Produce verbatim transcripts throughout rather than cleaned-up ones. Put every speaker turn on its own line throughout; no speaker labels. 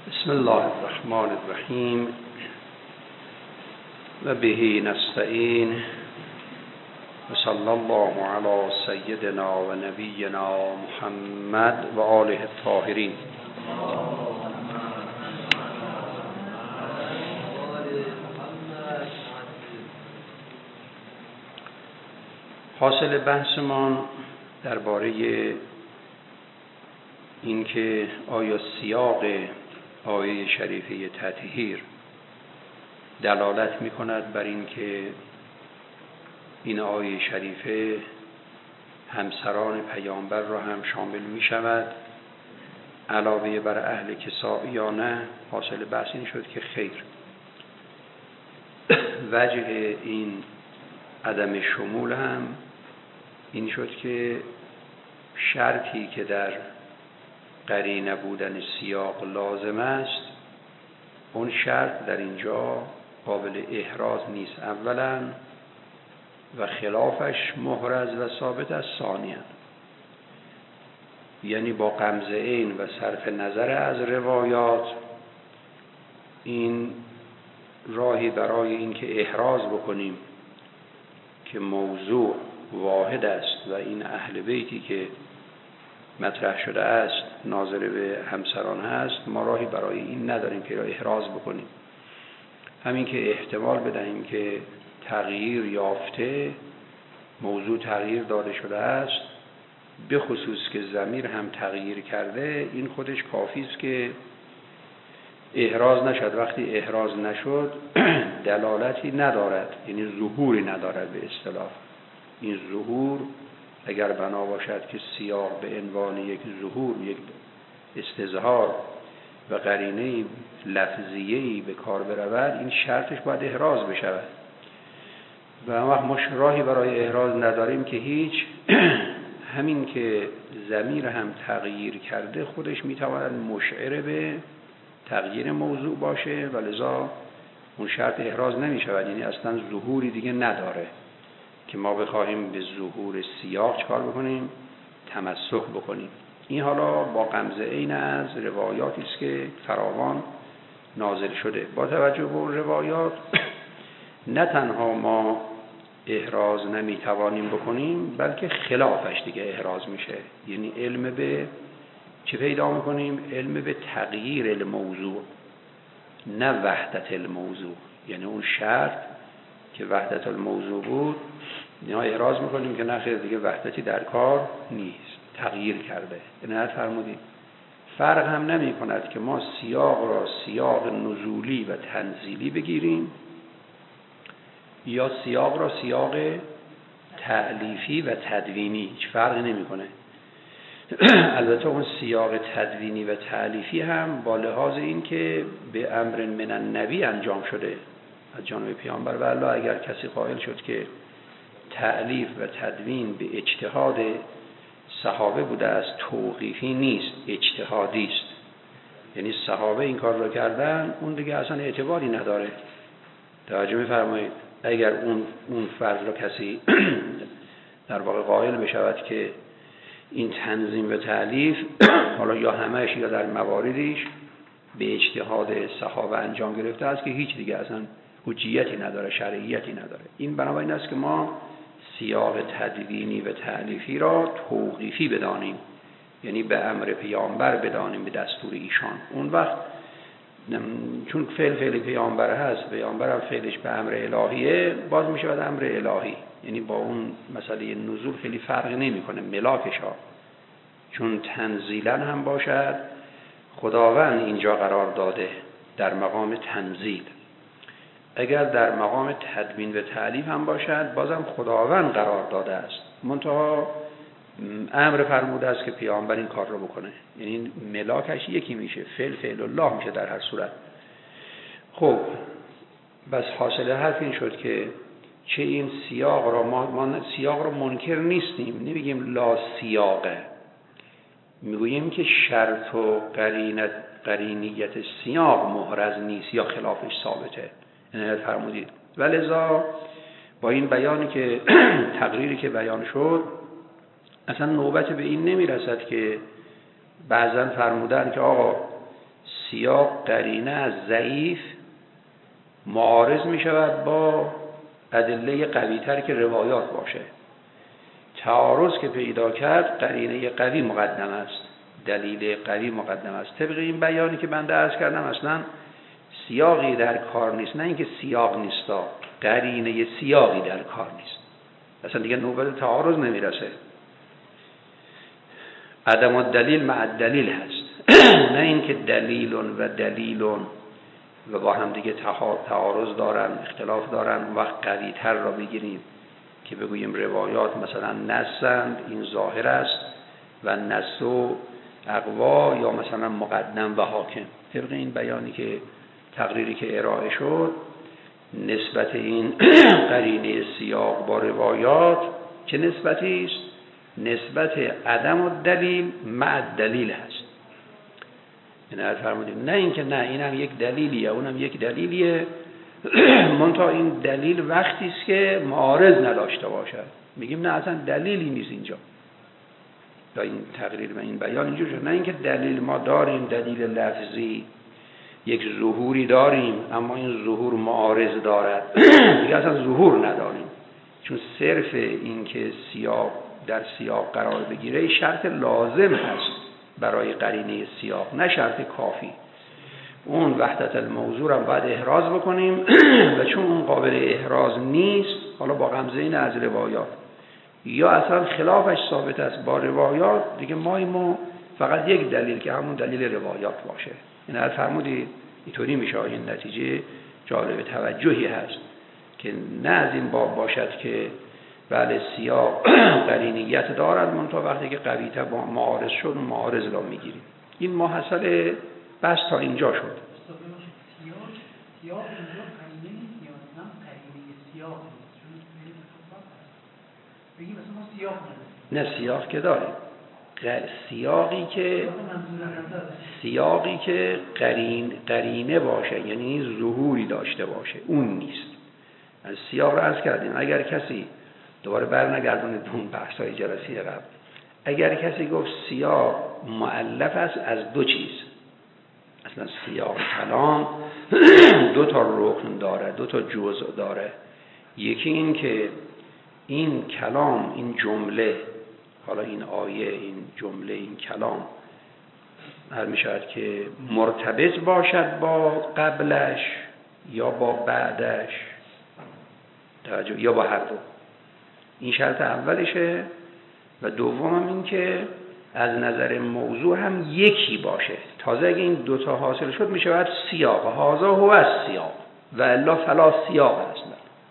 بسم الله الرحمن الرحیم و به نستعین و صلی الله علی سیدنا و نبینا محمد و آله الطاهرین. حاصل بحثمان درباره اینکه آیا سیاق آیه شریفه تطهیر دلالت می کند بر این که این آیه شریفه همسران پیامبر را هم شامل می شود علاوه بر اهل کساء یا نه. حاصل بحث این شد که خیر. وجه این عدم شمول هم این شد که شرطی که در قرینه بودن سیاق لازم است، اون شرط در اینجا قابل احراز نیست اولا و خلافش محرز و ثابت است ثانیا. یعنی با غمزه عین و صرف نظر از روایات این راهی برای این که احراز بکنیم که موضوع واحد است و این اهل بیتی که مطرح شده است ناظر به همسران هست، ما راهی برای این نداریم که را احراز بکنیم. همین که احتمال بدهیم که تغییر یافته، موضوع تغییر داده شده است، به خصوص که ضمیر هم تغییر کرده، این خودش کافی است که احراز نشد. وقتی احراز نشد دلالتی ندارد، یعنی ظهوری ندارد به اصطلاح. این ظهور اگر بنا باشد که سیاق به عنوان یک ظهور، یک استظهار و قرینه لفظیه‌ای به کار برود، این شرطش باید احراز بشود و وقت ما راهی برای احراز نداریم که هیچ. همین که ضمیر هم تغییر کرده خودش میتواند مشعر به تغییر موضوع باشه و لذا اون شرط احراز نمیشود، یعنی اصلا ظهوری دیگه نداره که ما بخواهیم به ظهور سیاق چکار بکنیم؟ تمسک بکنیم. این حالا با غمزه عین از روایاتی است که فراوان نازل شده. با توجه به اون روایات نه تنها ما احراز نمیتوانیم بکنیم، بلکه خلافش دیگه احراز میشه. یعنی علم به چه پیدا میکنیم؟ علم به تغییر الموضوع، نه وحدت الموضوع. یعنی اون شرط که وحدت الموضوع بود اینا احراز میکنیم که نه خیر دیگه وحدتی در کار نیست، تغییر کرده. عنایت فرمودید. فرق هم نمی کند که ما سیاق را سیاق نزولی و تنزیلی بگیریم یا سیاق را سیاق تألیفی و تدوینی، هیچ فرق نمی کنه. البته اون سیاق تدوینی و تألیفی هم با لحاظ این که به امر من النبی انجام شده از جانب پیامبر، و الا اگر کسی قائل شد که تألیف و تدوین به اجتهاد صحابه بوده است، توقیفی نیست، اجتهادی است، یعنی صحابه این کار رو کردن، اون دیگه اصلا اعتباری نداره. توجه می‌فرمایید؟ اگر اون اون فرض رو کسی در واقع قائل بشود که این تنظیم و تألیف حالا یا همه‌اش یا در مواردیش به اجتهاد صحابه انجام گرفته است که هیچ دیگه اصلا حجیتی نداره، شرعیتی نداره. این بنابراین است که ما سیاق تدوینی و تألیفی را توقیفی بدانیم، یعنی به امر پیامبر بدانیم، به دستور ایشان. اون وقت چون فعل فعل پیامبر هست، پیامبر هم فعلش به امر الهیه، باز می شود امر الهی. یعنی با اون مسئله نزول خیلی فرق نمیکنه ملاکش ها، چون تنزیلا هم باشد خداوند اینجا قرار داده در مقام تنزیل، اگر در مقام تدوین و تألیف هم باشد بازم خداوند قرار داده است، منتها امر فرموده است که پیامبر این کار رو بکنه. یعنی ملاکش یکی میشه، فعل فعل الله میشه در هر صورت. خب بس حاصل حرف این شد که چه این سیاق را ما, ما سیاق را منکر نیستیم، نمیگیم لا سیاقه، میگوییم که شرط و قرینت قرینیت سیاق محرز نیست یا خلافش ثابته. عنایت فرمودید. ولذا با این بیانی که تقریری که بیان شد اصلا نوبت به این نمی رسد که بعضا فرمودن که آقا سیاق قرینه از ضعیف معارض می شود با ادله قوی‌تر که روایات باشه. تعارض که پیدا کرد قرینه قوی مقدم است، دلیل قوی مقدم است. طبق این بیانی که بنده عرض کردم اصلا سیاقی در کار نیست، نه اینکه سیاق نیستا، قرینه سیاقی در کار نیست، اصلا دیگه نوبت تعارض نمیرسه. عدم الدلیل مع الدلیل هست نه اینکه دلیل و دلیل و با هم دیگه تعارض دارن، اختلاف دارن، اون وقت قوی تر را بگیریم که بگوییم روایات مثلا نصند، این ظاهر است و نص و اقوا یا مثلا مقدم و حاکم. طبق این بیانی که تقریری که ارائه شد نسبت این قرینه سیاق با روایات چه نسبتی است؟ نسبت عدم الدلیل مع الدلیل هست. این فرمودیم نه اینکه نه اینم یک دلیلیه اونم یک دلیلیه منتها این دلیل وقتی است که معارض نداشته باشد. میگیم نه اصلا دلیلی نیست اینجا، یا این تقریر و این بیان اینجور شد. نه اینکه دلیل ما داریم، دلیل لفظی یک ظهوری داریم اما این ظهور معارض دارد دیگه اصلا ظهور نداریم، چون صرف این که سیاق در سیاق قرار بگیره شرط لازم هست برای قرینه سیاق، نه شرط کافی. اون وحدت الموضوع هم باید احراز بکنیم و چون اون قابل احراز نیست، حالا با غمزه این از روایات یا اصلا خلافش ثابت است با روایات، دیگه ما فقط یک دلیل که همون دلیل روایات باشه. این هر فرمودید اینطوری میشه. این نتیجه جالب توجهی هست که نه از این باب باشد که بله سیاق قرینیت دارد منتها وقتی که قوی‌تر با معارض شد معارض را میگیریم. این محصل بس تا اینجا شد.
سیاق سیاق اینجا قرینه نیست، یا نه قرینه سیاق نیست، چون خیلی متفاوت است. بگیم مثلا ما سیاق نداریم.
نه سیاق که داریم. سیاقی که سیاقی که قرین قرینه باشه یعنی ظهوری داشته باشه اون نیست. از سیاق رو عرض کردیم. اگر کسی دوباره برنگردونید اون بحث‌های جلسه قبل، اگر کسی گفت سیاق مؤلف است از دو چیز، اصلا سیاق کلام دو تا رکن داره، دو تا جزء داره. یکی این که این کلام، این جمله، حالا این آیه، این جمله، این کلام هر میشود که مرتبط باشد با قبلش یا با بعدش، توجه، یا با هر دو. این شرط اولشه. و دومم این که از نظر موضوع هم یکی باشه. تازه اگه این دوتا حاصل شد میشه باید سیاق هازا هو از سیاق و الا فلا سیاق است.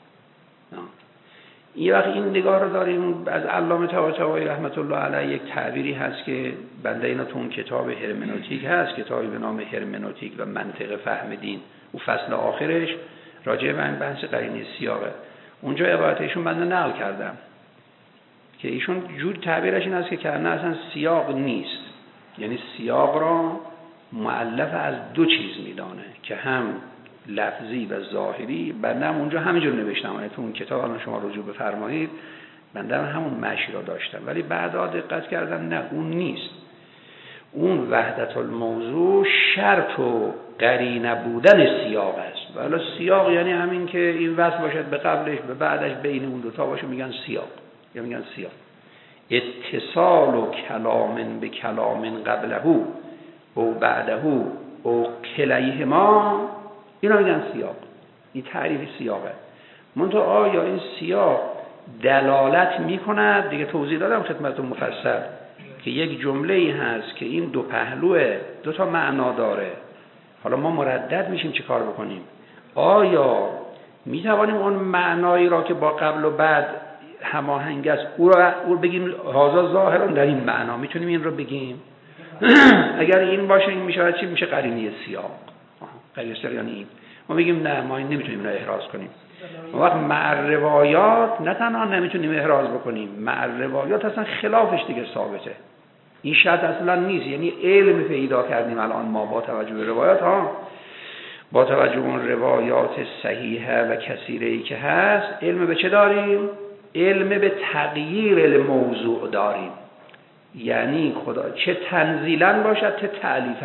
یه وقت این نگاه رو داریم از علامه طباطبایی رحمت الله علیه. یک تعبیری هست که بنده اینا تو اون کتاب هرمنوتیک هست، کتابی به نام هرمنوتیک و منطق فهم دین، او فصل آخرش راجع به این بحث قرینه سیاقه. اونجا عبارتشون بنده نقل کردم که ایشون جور تعبیرش این است که کنه اصلا سیاق نیست، یعنی سیاق را مؤلف از دو چیز میدانه که هم لفظی و ظاهری. بنده هم اونجا همینجور نوشتم، یعنی تو اون کتاب الان شما رجوع بفرمایید بنده هم همون مشی را داشتم، ولی بعدا دقت کردم نه اون نیست. اون وحدت الموضوع شرط و قرینه بودن سیاق است. ولی سیاق یعنی همین که این وصل باشد به قبلش به بعدش، بین اون دوتا باشه میگن سیاق، یا میگن سیاق. اتصال و کلام به کلام قبله او بعده او کلیهما، اینا میگن سیاق. این تعریف سیاقه. منتها آیا این سیاق دلالت میکند؟ دیگه توضیح دادم خدمتتون مفصل که یک جمله ای هست که این دو پهلوه، دو تا معنا داره. حالا ما مردد میشیم چه کار بکنیم؟ آیا میتوانیم اون معنایی را که با قبل و بعد هماهنگ است او را او بگیم هازا ظاهرون در این معنا، میتونیم این رو بگیم؟ اگر این باشه این میشه چی؟ میشه قرینه سیاق. قرینه سیاق یعنی این. ما میگیم نه ما این نمیتونیم اینو احراز کنیم. وقت مع روایات نه تنها نمیتونیم احراز بکنیم، مع روایات اصلا خلافش دیگه ثابته. این شرط اصلا نیست. یعنی علم پیدا کردیم الان ما با توجه به روایات ها، با توجه به اون روایات صحیحه و کثیره‌ای که هست، علم به چه داریم؟ علم به تغییر الموضوع داریم. یعنی خدا چه تنزیلاً باشد چه تعلیفاً،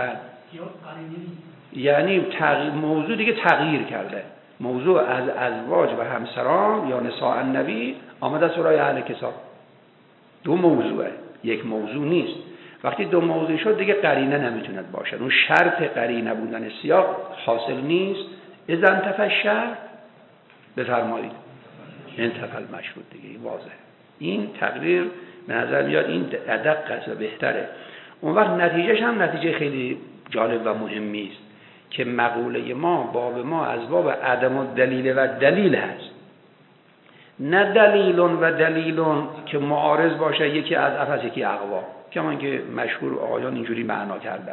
سیاق قرینه نیست.
یعنی تغییر موضوع دیگه تغییر کرده. موضوع از ازواج و همسران یا نساء النبی آمده سورای اهل کتاب. دو موضوعه، یک موضوع نیست. وقتی دو موضوع شد دیگه قرینه نمیتوند باشد. اون شرط قرینه بودن سیاق حاصل نیست. اذا انتفى الشرط بفرمایید انتفى المشروط، دیگه این واضحه. این تقریر به نظر میاد این ادق و بهتره. اون وقت نتیجهش هم نتیجه خیلی جالب و مهمی است که مقوله ما، باب ما از باب عدم الدلیل و دلیل هست. نه دلیلون و دلیلون که معارض باشه، یکی از افس یکی اقوا، کما که مشهور آقایان اینجوری معنا کردن.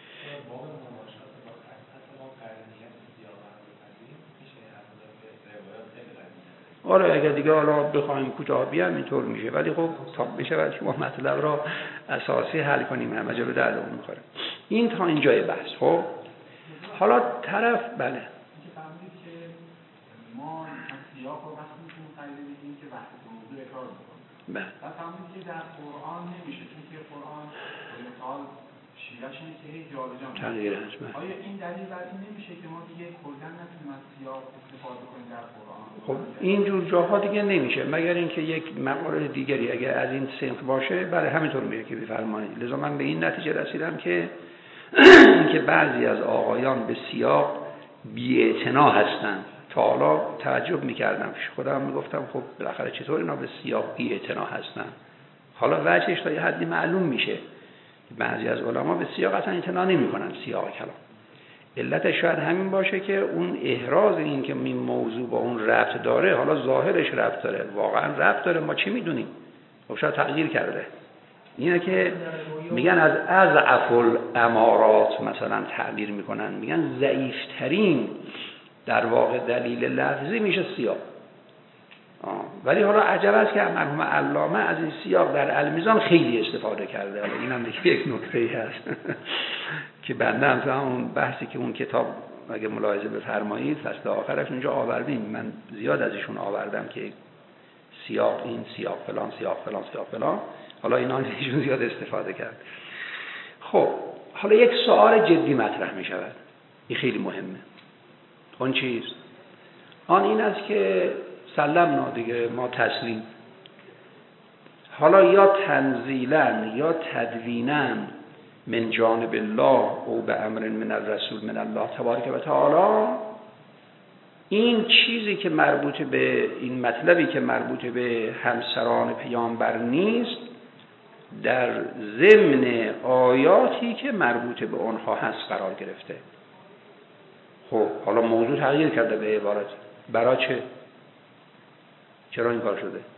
آره اگر دیگه حالا بخوایم کوتاه بیام اینطور میشه، ولی خب تا بشه بعد شما مطلب را اساسی حل کنیم، همه جا به دردمون میخوره. این تا اینجای بحث. خب حالا طرف بله
اینکه فهمیدید که ما سیاق رو وقتی میتونیم قریبه بگیم که وقتی موضوع اکرار میکنیم.
بله.
و فهمیدید که در قرآن نمیشه، چون که قرآن به مثال شیعه‌ش اینه که هی جابجا میشه.
تغییر هست.
آیا این دلیل بر این نمیشه که ما دیگه کلا نتونیم از سیاق استفاده کنیم در قرآن؟
خب این جور جاها دیگه نمیشه مگر اینکه یک مقاله دیگری اگر از این صنف باشه، برای همینطور میگه که بفرمایید. لذا من به این نتیجه رسیدم که اینکه بعضی از آقایان به سیاق بی‌اعتنا هستند. تا حالا تعجب میکردم، خودم میگفتم خب بالاخره چطور اینا به سیاق بی‌اعتنا هستند. حالا وجهش تا یه حدی معلوم میشه. بعضی از علما به سیاق اصلا اعتنا نمیکنن، سیاق کلام. علتش شاید همین باشه که اون احراز این که این موضوع با اون ربط داره، حالا ظاهرش ربط داره، واقعا ربط داره، ما چی میدونیم؟ خب شاید تغییر کرده. اینه که میگن از اضعف الامارات مثلا تعبیر میکنن، میگن ضعیفترین در واقع دلیل لفظی میشه سیاق. آه. ولی حالا عجب است که مرحوم علامه از این سیاق در المیزان خیلی استفاده کرده. حالا اینم دیگه یک نکته‌ای هست که بنده هم تو اون بحثی که اون کتاب اگه ملاحظه بفرمایید فصل آخرش اونجا آوردیم، من زیاد از ایشون آوردم که سیاق این، سیاق فلان، سیاق فلان، سیاق فلان. حالا اینا ایشون زیاد استفاده کرد. خب حالا یک سوال جدی مطرح می شود، این خیلی مهمه. اون چیز آن این است که سلمنا دیگه، ما تسلیم، حالا یا تنزیلا یا تدوینا من جانب الله او به امر من الرسول من الله تبارک و تعالی، این چیزی که مربوط به این مطلبی که مربوط به همسران پیامبر نیست، در ضمن آیاتی که مربوط به آنها هست قرار گرفته. خب حالا موضوع تغییر کرده به عبارت، برای چه؟ چرا این کار شده؟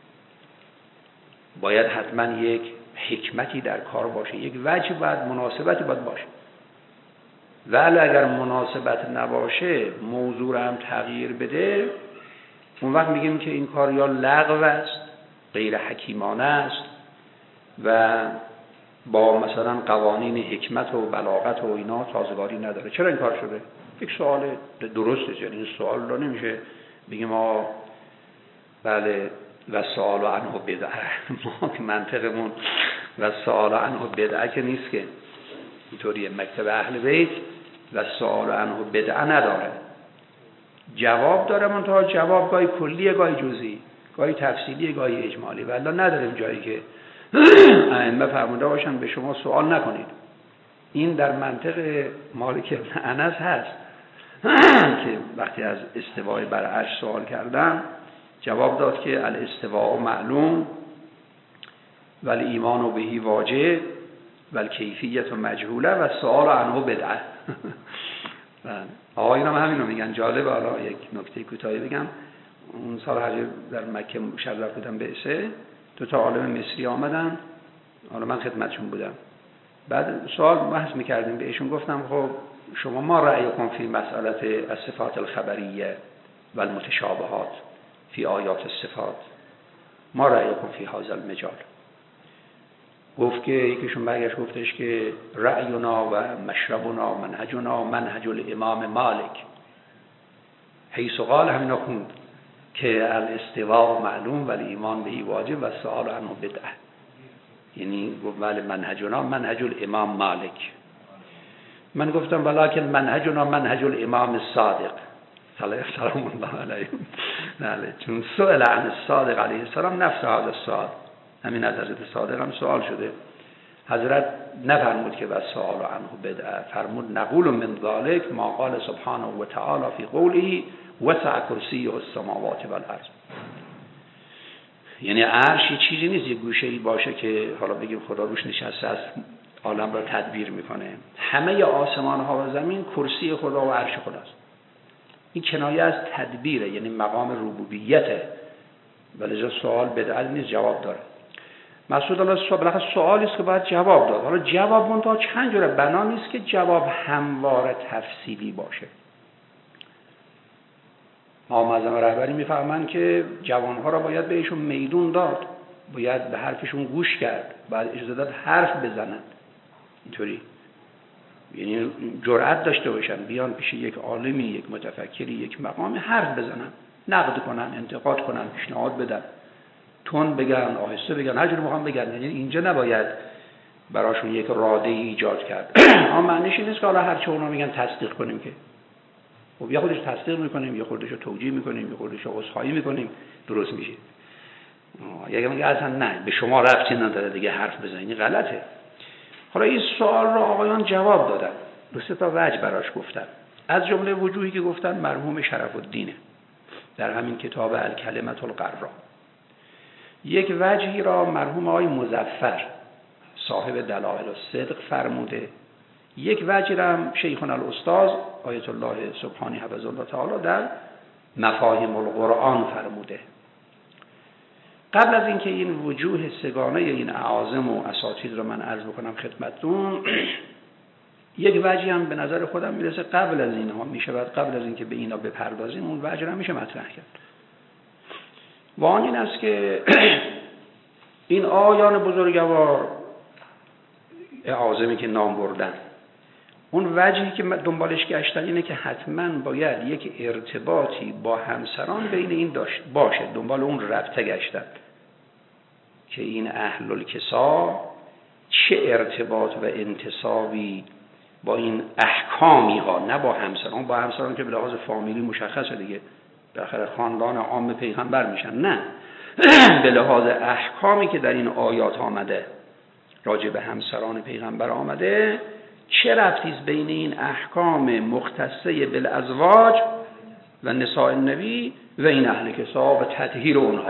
باید حتما یک حکمتی در کار باشه، یک وجه باید، مناسبتی باید باشه. ولی اگر مناسبت نباشه، موضوع هم تغییر بده، اون وقت میگیم که این کار یا لغو است، غیر حکیمانه است و با مثلا قوانین حکمت و بلاغت و اینا سازگاری نداره. چرا این کار شده؟ یک سوال درسته، یعنی این سوال رو نمیشه بگیم ما بله و سوال عنه بدعه، ما که منطقمون و سوال عنه بدعه که نیست، که اینطوریه. مکتب اهل بیت و سوال عنه بدعه نداره، جواب داره، منتها جواب گاهی کلیه، گاهی جزئی، گاهی تفصیلی، گاهی اجمالی. ولی نداریم جایی که ائمه فرموده باشن به شما سوال نکنید. این در منطق مالک ابن انس هست که وقتی از استوای بر عرش سوال کردن، جواب داد که الاستواء معلوم ولی ایمان بهی واجب ولی کیفیت مجهوله و سوال عنه بدعه. آقایون هم همین رو میگن. جالب، حالا یک نکته کوتاهی بگم. اون سال هر در مکه مشرف بودم به اسه، دو تا عالم مصری آمدن، حالا من خدمتشون بودم. بعد سوال بحث میکردیم، بهشون گفتم خب شما ما رأیکم فی مسئله الصفات الخبریه و المتشابهات فی آیات الصفات، ما رأیکم فی هذا المجال. گفت که یکیشون برگشت گفتش که رأینا و مشربنا منهجنا منهج الامام مالک، حیث قال همینا خوند که الاستواء معلوم ولی ایمان بهی واجب و سؤال عنه بدعه. یعنی گفت بله منهجنا منهج الامام مالک. من گفتم ولکن منهجنا منهج الامام الصادق سلام الله علیه. بله، چون سئل عن الصادق علیه السلام نفس هذا السؤال، همین از حضرت صادق هم سوال شده. حضرت نفرمود که بس سؤال عنه بدعه، فرمود نقول من ذلك ما قال سبحانه و تعالی فی قوله وسع کرسیه السماوات و الارض. یعنی عرش یه چیزی نیست یه گوشه‌ای باشه که حالا بگیم خدا روش نشسته است عالم را تدبیر میکنه. همه آسمان ها و زمین کرسی خدا و عرش خداست. این کنایه از تدبیره، یعنی مقام ربوبیته. ولی سوال بدعت نیست، جواب داره. مقصود الله بالاخره سوالی است که باید جواب داد. حالا جواب منتها چند جوره، بنا نیست که جواب همواره تفصیلی باشه. آمازم رهبری میفهمن که جوانها را باید بهشون میدون داد، باید به حرفشون گوش کرد، باید اجازه داد حرف بزنن. اینطوری یعنی جرأت داشته باشن بیان پیش یک عالمی، یک متفکری، یک مقامی حرف بزنن، نقد کنن، انتقاد کنن، پیشنهاد بدن، تون بگن، آهسته بگن، هر جور میخوام بگن. یعنی اینجا نباید براشون یک راده ایجاد کرد. اما معنیش این نیست که حالا هر چه اونا میگن تصدیق کنیم، که خب یا خودش تصدیق میکنیم یا خودش رو توجیه میکنیم یا خودش رو عذرخواهی میکنیم، درست میشه. یا میگه اصلا نه به شما ربطی نداره دیگه حرف بزنید، غلطه. حالا این سوال رو آقایان جواب دادن، دو سه تا وجه براش گفتن. از جمله وجوهی که گفتن مرحوم شرف الدینه در همین کتاب الکلمة الغراء. یک وجهی را مرحوم آقای مظفر صاحب دلائل الصدق فرموده. یک وجهی را شیخنا الاستاذ آیت الله سبحانی حفظه الله تعالی در مفاهیم القرآن فرموده. قبل از اینکه این وجوه سگانه این اعاظم و اساطیر رو من عرض بکنم خدمتتون، یک وجهی هم به نظر خودم میرسه قبل از اینها میشه، بعد قبل از اینکه به اینا بپردازیم اون وجه رو میشه مطرح کرد. و آن این است که این آیان بزرگوار اعاظمی که نام بردن، اون وجهی که دنبالش گشتن اینه که حتما باید یک ارتباطی با همسران بین این داشت باشه. دنبال اون ربطه گشتن که این اهل الکسا چه ارتباط و انتسابی با این احکامی ها، نه با همسران. با همسران که به لحاظ فامیلی مشخصه دیگه، بالاخره خاندان عام پیغمبر میشن. نه، به لحاظ احکامی که در این آیات آمده راجع به همسران پیغمبر آمده، چه ربطی است بین این احکام مختصه بالازواج و نساء النبی و این اهل کسا و تطهیر اونها؟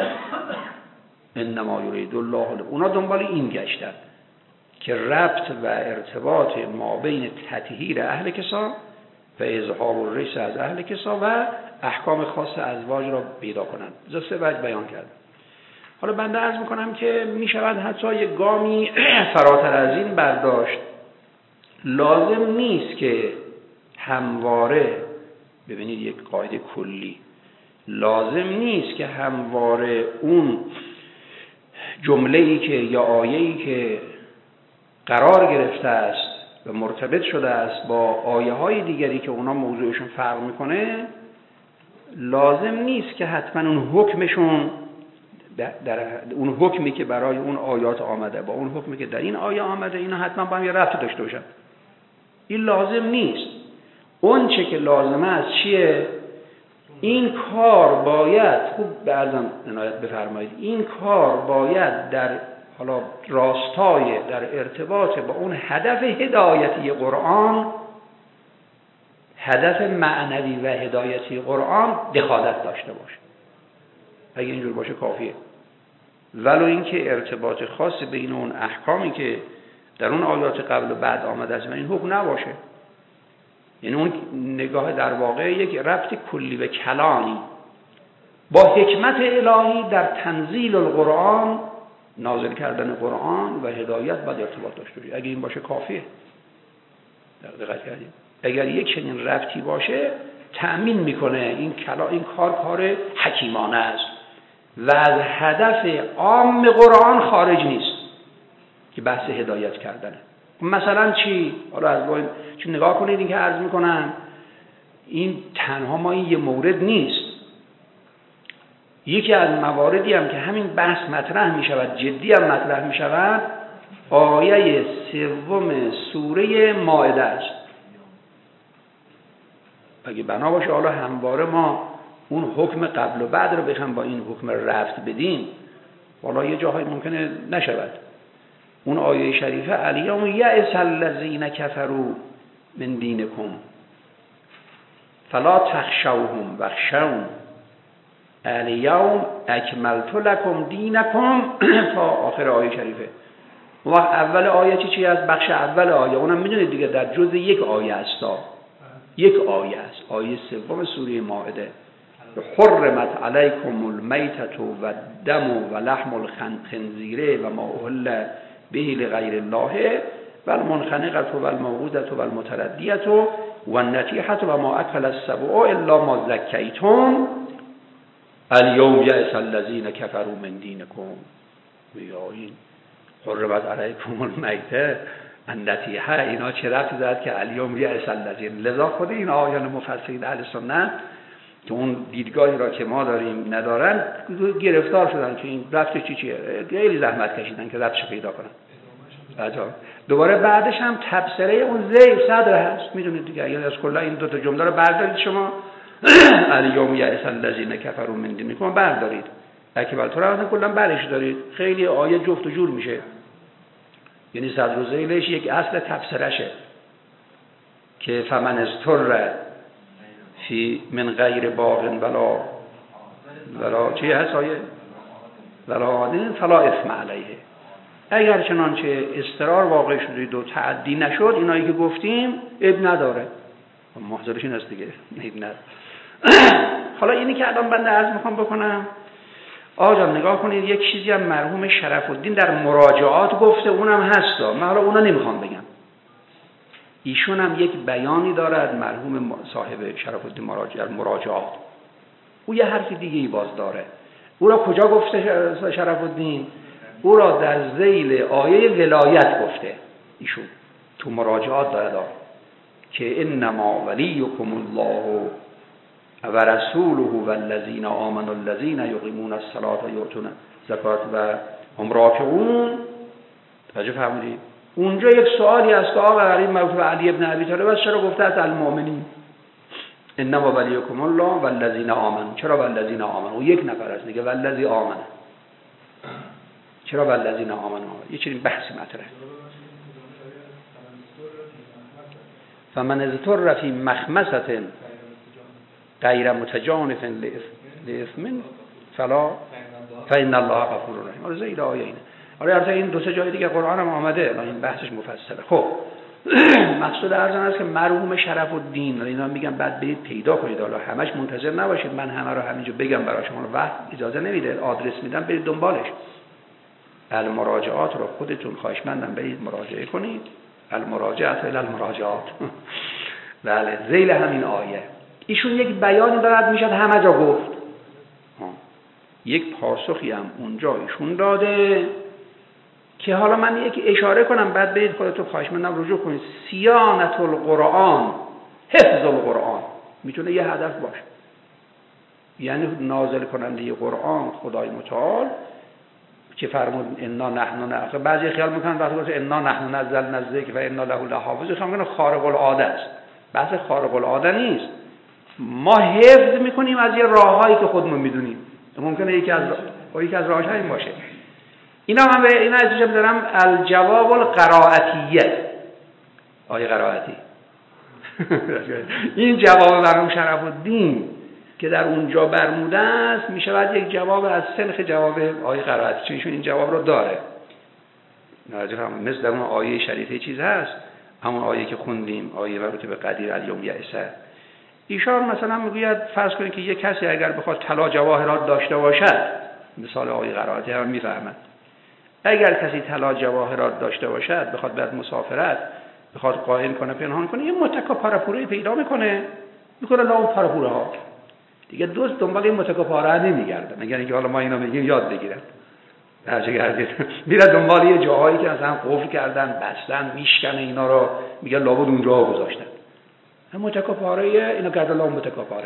انما یرید الله، اونا دنبال این گشتن که ربط و ارتباط ما بین تطهیر اهل کسا و اظهار الرجس از اهل کسا و احکام خاص ازواج را پیدا کنند. زسته وجه بیان کرد. حالا بنده عرض میکنم که میشود حتی یک گامی فراتر از این برداشت. لازم نیست که همواره، ببینید یک قاعده کلی، لازم نیست که همواره اون جمله‌ای که یا آیه‌ای که قرار گرفته است و مرتبط شده است با آیه‌های دیگری که اونا موضوعشون فرق میکنه، لازم نیست که حتما اون حکمشون در اون حکمی که برای اون آیات آمده با اون حکمی که در این آیه آمده اینا حتما با هم یه ربط داشته باشن. این لازم نیست. اون چه که لازمه است چیه؟ این کار باید، خوب بعضا عنایت بفرمایید، این کار باید در حالا راستای در ارتباط با اون هدف هدایتی قرآن، هدف معنوی و هدایتی قرآن دخالت داشته باشه. اگه اینجور باشه کافیه. ولو اینکه ارتباط خاصی بین اون احکامی که در اون آیات قبل و بعد آمده است و این حکم نباشه. یعنی اون نگاه در واقع یک ربط کلی و کلانی با حکمت الهی در تنزیل القرآن، نازل کردن قرآن و هدایت باید ارتباط داشته باشه. اگه این باشه کافیه. دقت کردید؟ اگر یک چنین ربطی باشه تأمین میکنه این کلا این کار کار حکیمانه است و از هدف عام قرآن خارج نیست که بحث هدایت کردنه. مثلا چی؟ حالا از باید چون نگاه کنید این که عرض میکنم این تنها ما این یه مورد نیست. یکی از مواردی هم که همین بحث مطرح میشود، جدی هم مطرح میشود، آیه سوم سوره مائده است. اگه بنا باشه حالا همواره ما اون حکم قبل و بعد رو بخوام با این حکم رفت بدیم، والا یه جاهای ممکنه نشود. اون آیه شریفه الیوم یئس الذین کفروا من دینکم فلا تخشوهم واخشون الیوم اکملت لکم دینکم تا آخر آیه شریفه. و اول آیه چی چی است؟ بخش اول آیه، اونم میدونید دیگه در جزء یک آیه است، یک آیه است، آیه سوم سوره مائده. حرمت علیکم المیتة و الدم و لحم الخنزیر و ما اهل به لغیر الله و المنخنقة و الموقوذة و المتردیة و النطیحة و ما اکل السبع الا ما زکیتم الیوم یئس الذین کفروا من دینکم. میگوین حرمت علیکم المیتة النطیحه، اینا چه ربطی دارد که الیوم یئس الذین؟ لذا خود این آیان مفسرین اهل سنت که اون دیدگاهی را که ما داریم ندارن گرفتار شدن که این ربط چی چیه، خیلی زحمت کشیدن که ربطش پیدا کنن. عجب. دوباره بعدش هم تبصره اون زیر صدر هست، میدونید دیگه، یعنی از کلا این دو تا جمله رو بردارید شما الیوم یئس الذین کفروا من دینکم بردارید، اکملت لکم کلا برش دارید، خیلی آیه جفت و جور میشه. یعنی صدر و ذیلش یک اصل تبصرشه که فمن اضطر فی من غیر باغ ولا ولا چی هست آیه ولا عادین فلا اثم علیه. اگر چنانچه اضطرار واقع شد و تعدی نشد، اینایی که گفتیم عیب نداره، محضرش این است دیگه، عیب نداره. حالا اینی که الان بنده عرض میخوام بکنم، آقا نگاه کنید، یک چیزی هم مرحوم شرف الدین در مراجعات گفته، اونم هستا، من حالا اونا نمیخوام بگم. ایشون هم یک بیانی دارد مرحوم صاحب شرف الدین مراجع مراجعات، او یه حرف دیگه ای باز داره. او را کجا گفته شرف الدین؟ او را در ذیل آیه ولایت گفته ایشون تو مراجعات داره که انما ولیکم الله و رسوله و الذین آمنوا الذین یقیمون الصلاة و یؤتون الزکات و هم راکعون. توجه فرمودید؟ اونجا یک سوالی است که آقا علی موضوع علی ابن ابی طالب چرا گفته است المؤمنین انما ولیکم الله و الذین آمنوا؟ چرا والذین آمنوا؟ او یک نفر است دیگه، والذی آمن، چرا والذین آمنوا؟ یه چنین بحثی مطرحه. فمن اضطر فی مخمصة غیر متجانف لإثم فلا فإن الله غفور رحیم. آره زیر آیه اینه. آره البته این دو سه جای دیگه قرآن هم آمده، این بحثش مفصله. خب مقصود عرض است که مرحوم شرف الدین، اینا میگم بعد برید پیدا کنید، حالا همش منتظر نباشید من همه رو همینجا بگم برای شما، وقت اجازه نمیده، آدرس میدم برید دنبالش. المراجعات رو خودتون خواهشمندم برید مراجعه کنید، المراجعات الی المراجعات. بله ذیل همین آیه ایشون یک بیانی دارد، میشد همه جا گفت. یک پاسخی هم اونجا ایشون داده که حالا من یک اشاره کنم، بعد برید خودتون خواهشمندم رجوع کنید. صیانت القرآن، حفظ القرآن میتونه یه هدف باشه، یعنی نازل کننده قرآن خدای متعال که فرمود انا نحن نزل، بعضی خیال میکنن وقتی گفت انا نحن نزلنا الذکر و انا له لحافظ میگن خارق العاده است. بحث خارق العاده نیست، ما حفظ میکنیم از یه راههایی که خودمون میدونیم، ممکنه یکی از راه... یکی از راهش این باشه. اینا من به اینا ازش دارم الجواب القرائتیه، آیه قرائتی. این جواب مرحوم شرف الدین که در اونجا برموده است میشود یک جواب از سنخ جواب آیه قرائتی، چون این جواب رو داره. مثل در اون آیه شریفه چیز هست، همون آیه که خوندیم، آیه مربوط به قدیر الیوم یئس. ایشان مثلا میگوید فرض کنید که یک کسی اگر بخواد طلا جواهرات داشته باشد، مثال آیه قرائتی هم میفهمد، اگر کسی طلا جواهرات داشته باشد بخواد بعد مسافرت بخواد قائم کنه پنهان کنه، یه متکا پاراپوره پیدا میکنه میکنه لا اون پاراپوره ها دیگه، دوست دنبال این متکا پاره نمیگرده، میگن اینکه حالا ما اینا میگیم یاد بگیرن، هرچه گردید میره دنبال یه جاهایی که اصلا قفل کردن بستن میشکنه اینا رو، میگه لابد اونجا گذاشتن هم متکا پاره اینو کرده لا اون متکا پاره.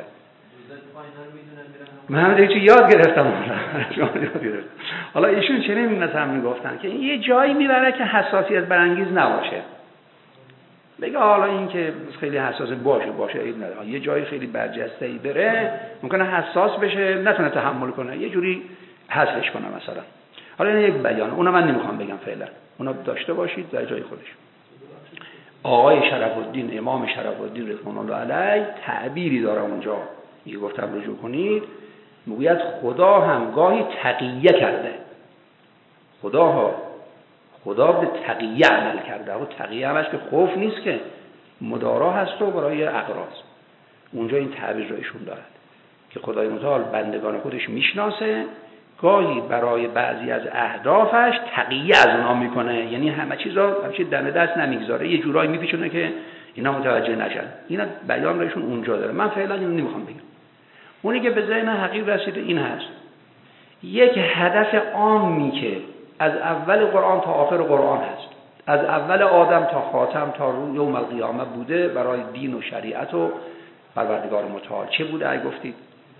من هم دیگه چی یاد گرفتم حالا ایشون چنین مثلا میگفتن که یه جایی میبره که حساسیت برانگیز نباشه، بگه حالا این که خیلی حساس باشه باشه عیب نداره، یه جایی خیلی برجسته‌ای بره ممکنه حساس بشه نتونه تحمل کنه، یه جوری حذفش کنه مثلا. حالا این یک بیان، اونم من نمیخوام بگم فعلا، اونا داشته باشید در جای خودش. آقای شرف الدین، امام شرف الدین رضوان الله علیه تعبیری داره اونجا، میگه گفتم رجوع کنید، میگوید خدا هم گاهی تقیه کرده، خدا ها خدا به تقیه عمل کرده. و تقیه همش که خوف نیست که مدارا هست و برای اغراض. اونجا این تعبیر رو ایشون دارد که خدای متعال بندگان خودش میشناسه، گاهی برای بعضی از اهدافش تقیه از اونا میکنه، یعنی همه چیزا همچی دم دست نمیگذاره، یه جورایی میپیچونه که اینا متوجه نشن. اینا بیان رایشون اونجا داره، من فعلا اینو نمیخوام بگم. اونی که به ذهن حقیق رسیده این هست، یک هدف عامی که از اول قرآن تا آخر قرآن هست، از اول آدم تا خاتم تا یوم القیامه بوده برای دین و شریعت و پروردگار متعال. چه بوده اگه گفتید؟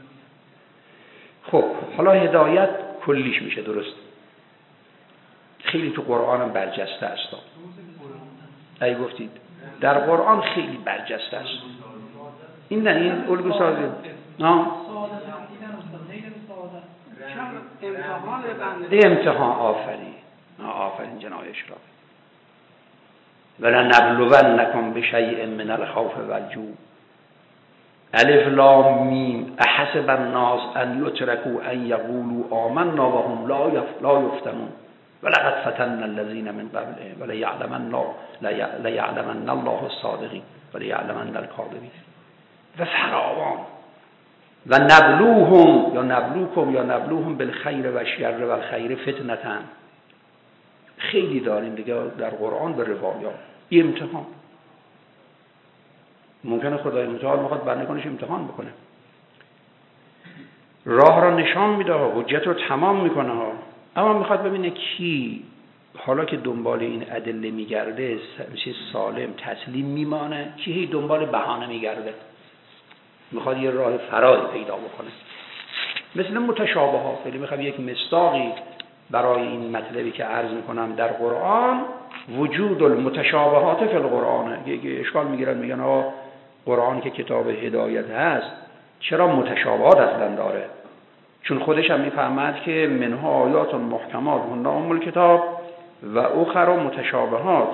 خب حالا هدایت کلیش میشه، درست؟ خیلی تو قرآن هم برجسته است. اگه گفتید در قرآن خیلی برجسته است. این نه این الگو سازی نه امتحان. آفرین آفرین جناب اشراف. ولنبلونکم بشیء من الخوف والجوع. الف لام میم احسب الناس ان یترکوا ان یقولوا آمنا وهم لا یفتنون ولقد فتنا الذین من قبلهم وليعلمن الله ليعلمن الله الصادقین وليعلمن الكاذبین. و فراوان و نبلوهم یا نبلوکم یا نبلوهم بالخیر و الشر و الخیر فتنة. خیلی داریم دیگه در قرآن به روایات این امتحان. ممکنه خدای متعال میخواد بندگانش امتحان بکنه، راه را نشان میده ها، حجت رو تمام میکنه ها، اما میخواد ببینه کی حالا که دنبال این ادله میگرده چه سالم تسلیم میمانه، کی هی دنبال بهانه میگرده، میخواد یه راه فراری پیدا بکنه. مثل متشابهات، ولی میخوام یک مصداقی برای این مطلبی که عرض میکنم در قرآن، وجود المتشابهات فی القرآن. یه اشکال میگیرن میگن آقا قرآن که کتاب هدایت هست چرا متشابهات اصلا داره؟ چون خودش هم میفهمد که منها آیات محکمات هن ام الکتاب و اخر متشابهات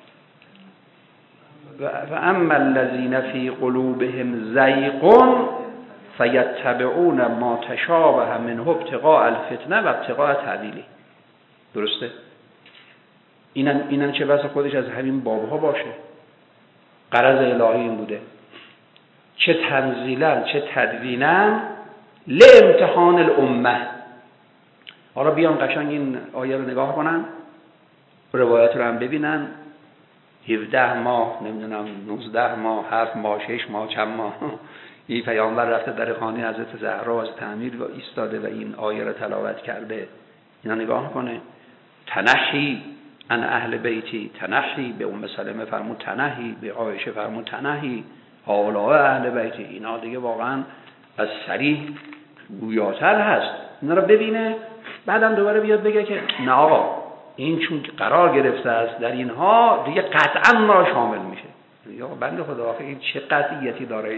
و اما الذین فی قلوبهم زیغ فیتبعون ما تشابه منه ابتغاء الفتنه و ابتغاء تأویله. درسته؟ اینن اینن چه بس خودش از همین بابها باشه. غرض الهی این بوده چه تنزیلا چه تدوینا لامتحان الامه. حالا بیان قشنگ این آیه رو نگاه کنن، روایت رو هم ببینن، هفده ماه نمیدونم نوزده ماه هفت ماه شش ماه چند ماه این پیامبر رفته در خانه حضرت زهرا از تعمیر و ایستاده و این آیه رو تلاوت کرده. اینا نگاه کنه، تنحی ان اهل بیتی، تنحی به ام سلمه فرمود تنحی، به عایشه فرمود تنحی، هؤلاء اهل بیتی. اینا دیگه واقعا از صریح گویاتر هست. اینا رو ببینه، بعدم دوباره بیاد بگه که نه آقا این چون قرار گرفته است در اینها دیگه قطعا ما شامل میشه. یا بنده خدا آخه این چه قطعیتی داره؟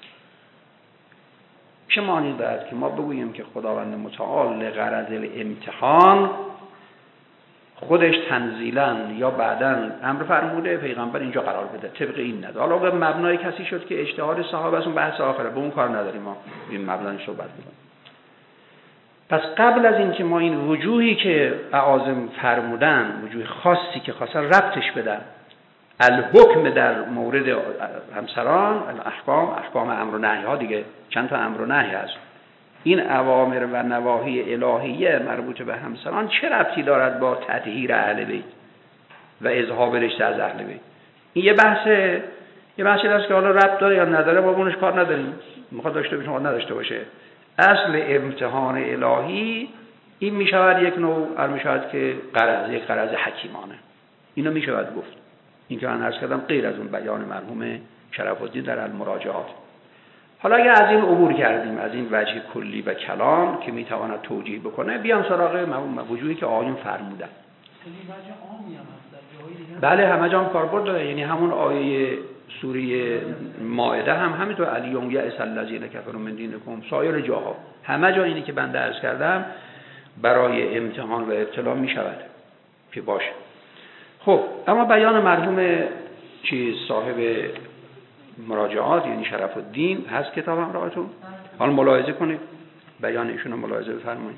چه معنی دارد که ما بگوییم که خداوند متعال لغرض امتحان خودش تنزیلا یا بعداً امر فرموده پیغمبر اینجا قرار بده، طبق این نداره. حالا به مبنای کسی شد که اجتهاد صحابه است، اون بحث آخره، به اون کار نداریم، ما این مبنای صحبت می‌کنیم. پس قبل از این که ما این وجوهی که اعاظم فرمودن، وجوه خاصی که خواستن ربطش بدن، الحکم در مورد همسران، الاحکام، احکام امر و نهی ها دیگه، چند تا امر و نهی هست، این اوامر و نواهی الهیه مربوط به همسران چه ربطی دارد با تطهیر اهل بیت و اذهاب رشته از اهل بیت؟ این یه بحثه، یه بحثی هست که حالا ربط داره یا نداره، با اونش کار نداریم، میخواد داشته باشه میخواد نداشته باشه. اصل امتحان الهی این میشود یک نوع ار میشود که غرض، یک غرض حکیمانه. اینو میشود گفت. این که من عرض کردم غیر از اون بیان مرحوم شرف الدین در المراجعات. حالا اگه از این عبور کردیم، از این وجه کلی و کلام که میتواند توجیه بکنه، بیان سراغ وجوهی که آیون فرمودن.
این وجه عامی هم هست در
بله همه جا هم کاربرد داره، یعنی همون آیه سوره مائده هم همینطور الیوم یئس الذین کفروا من دینکم، سایر جاها همه جا اینی که بنده عرض کردم برای امتحان و ابتلا می شود که باشه. خب اما بیان مرحوم چیز صاحب مراجعات یعنی شرف الدین هست کتابم راهتون، حالا ملاحظه کنید بیان ایشون رو ملاحظه بفرمایید.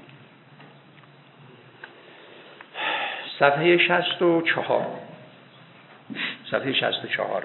صفحه شصت و چهار صفحه شصت و چهار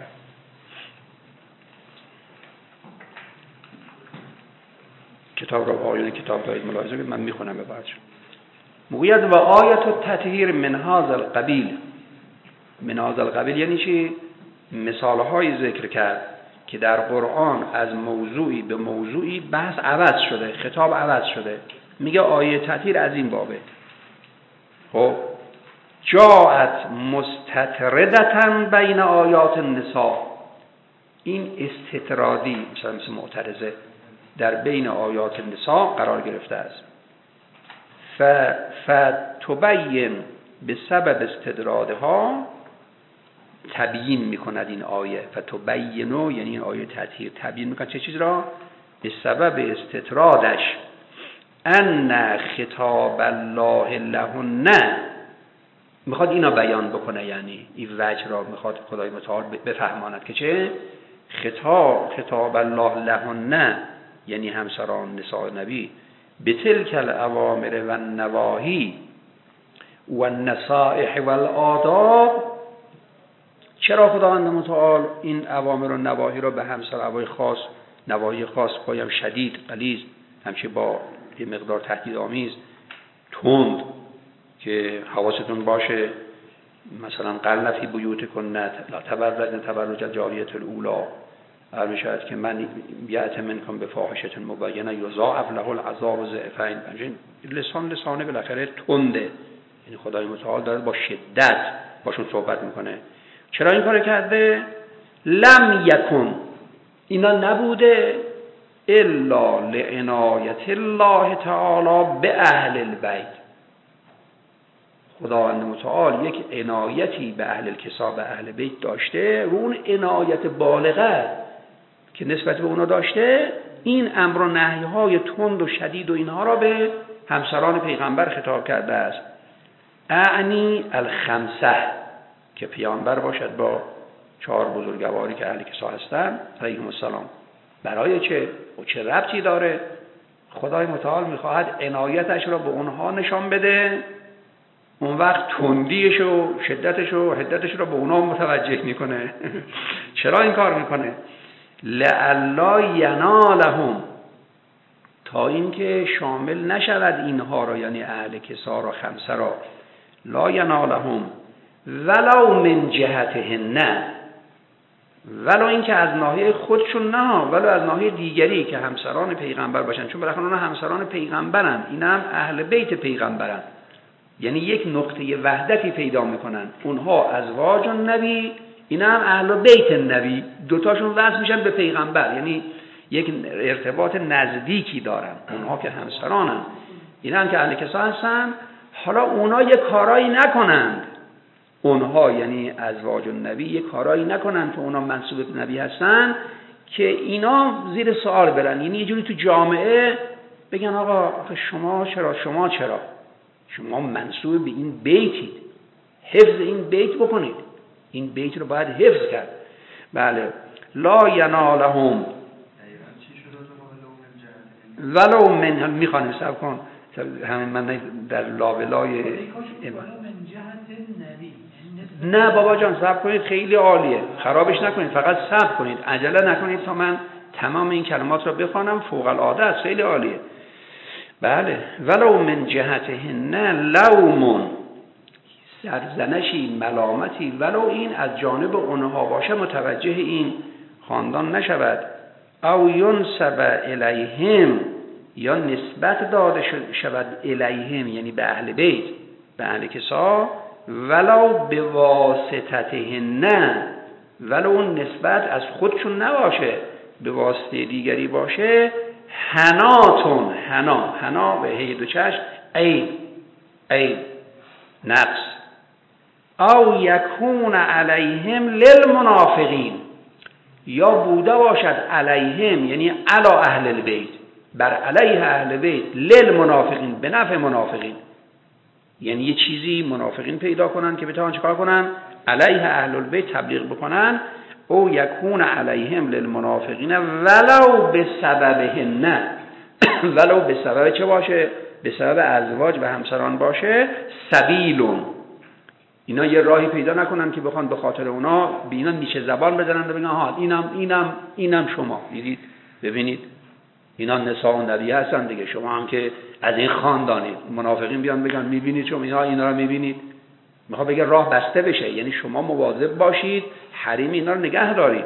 کتاب را با آیون کتاب دارید ملاحظه کنید، من میخونم به بعدش. میگوید و آیت التطهیر من هذا القبیل. من هذا القبیل یعنی چی؟ مثالهای ذکر کرد که در قرآن از موضوعی به موضوعی بحث عوض شده، خطاب عوض شده. میگه آیه تطهیر از این بابه. خب جاءت مستطردتن بین آیات النساء، این استطرادی مثلا مثل معترضه در بین آیات النساء قرار گرفته است. ف فتبین به سبب استدرادها، تبیین میکند این آیه، فتبینو یعنی این آیه تطهیر تبیین میکند چه چیز را؟ به سبب استطرادش ان خطاب الله لهن، میخواد اینا بیان بکنه، یعنی این وجه را میخواد خدای متعال بفهماند که چه خطاب خطاب الله لهن یعنی همسران نساء نبی به تلک الاوامر و النواهی و النصائح و الآداب. چرا خداوند متعال این اوامر و نواهی را به همسرای خاص، نواهی خاص پایم شدید غلیظ همچه با یه مقدار تهدیدآمیز تند که حواستون باشه مثلا قرن فی بیوتکن لا تبرجن تبرج الجاریة الاولی، هر شاید که من یأت منکم بفاحشة مبینة یضاعف له العذاب ضعفین. لسان لسانه بالاخره تنده، یعنی خدای متعال داره با شدت باشون صحبت میکنه. چرا این کار کرده؟ لم یکن، اینا نبوده الا لعنایت الله تعالی به اهل البیت. خداوند متعال یک عنایتی به اهل الکسا به اهل بیت داشته، و اون عنایت بالغه که نسبت به اونا داشته این امر و نهی های تند و شدید و اینها را به همسران پیغمبر خطاب کرده است. اعنی الخمسه که پیامبر باشد با چهار بزرگواری که اهل کسا هستند علیهم السلام. برای چه؟ و چه ربطی داره؟ خدای متعال میخواهد عنایتش را به اونها نشان بده، اون وقت تندیش و شدتش و حدتش را به اونها متوجه میکنه. چرا این کار میکنه؟ لعلا ینالهم، تا اینکه شامل نشود اینها را، یعنی اهل کسا را خمسه را، لا ینالهم ولو من جهتهن، ولو اینکه از ناحیه خودشون نه، ولو از ناحیه دیگری که همسران پیغمبر باشن، چون بالاخره اونها همسران پیغمبرن، اینا هم اهل بیت پیغمبرن، یعنی یک نقطه وحدتی پیدا میکنن. اونها ازواج النبی، اینا هم اهل بیت النبی، دوتاشون وصل میشن به پیغمبر، یعنی یک ارتباط نزدیکی دارن. اونها که همسرانن، اینا هم که اهل کسا هستن. حالا اونا یک کارایی نکنند، اونها یعنی ازواج النبی یک کارایی نکنند که اونا منسوب به نبی هستن که اینا زیر سوال برن، یعنی یه جوری تو جامعه بگن آقا شما چرا شما چرا شما منسوب به این بیتید، حفظ این بیت بکنید، این بیت رو باید حفظ کرد. بله لا ینالهم ولو من، میخوانیم سب کن همین من در لابلای نه بابا جان صبر کنید، خیلی عالیه، خرابش نکنید، فقط صبر کنید، عجله نکنید تا من تمام این کلمات را بخوانم، فوق العاده است، خیلی عالیه. بله ولو من جهتهن لوم، سرزنشی ملامتی، ولو این از جانب اونها باشه متوجه این خاندان نشود. او ینسب الیهم، یا نسبت داده شود الیهم یعنی به اهل بیت، به اهل کسا، ولو به واسطتهن، ولو اون نسبت از خودشون نباشه، به واسطه دیگری باشه. حناتون، حنا حنا به هی دو چشم، عیب عیب نقص. او یکون علیهم للمنافقین، یا بوده باشد علیهم یعنی علی اهل البیت، بر علیه اهل بیت، للمنافقین به نفع منافقین، یعنی یه چیزی منافقین پیدا کنن که بتوان چیکار کنن؟ علیه اهل البیت تبلیغ بکنن. او یکون علیهم للمنافقین ولو به سببهن، ولو به سبب چه باشه؟ به سبب ازواج و همسران باشه. سبیلون، اینا یه راهی پیدا نکنن که بخوان به خاطر اونا به اینا نیچه زبان بزنن و بگن ها اینم اینم اینم شما دیدید ببینید اینا نساء النبی هستن دیگه، شما هم که از این خاندانید. منافقین بیان بگن میبینید شما اینا اینا رو میبینید. میخواد بگه راه بسته بشه، یعنی شما مواظب باشید حریم اینا رو نگه دارید.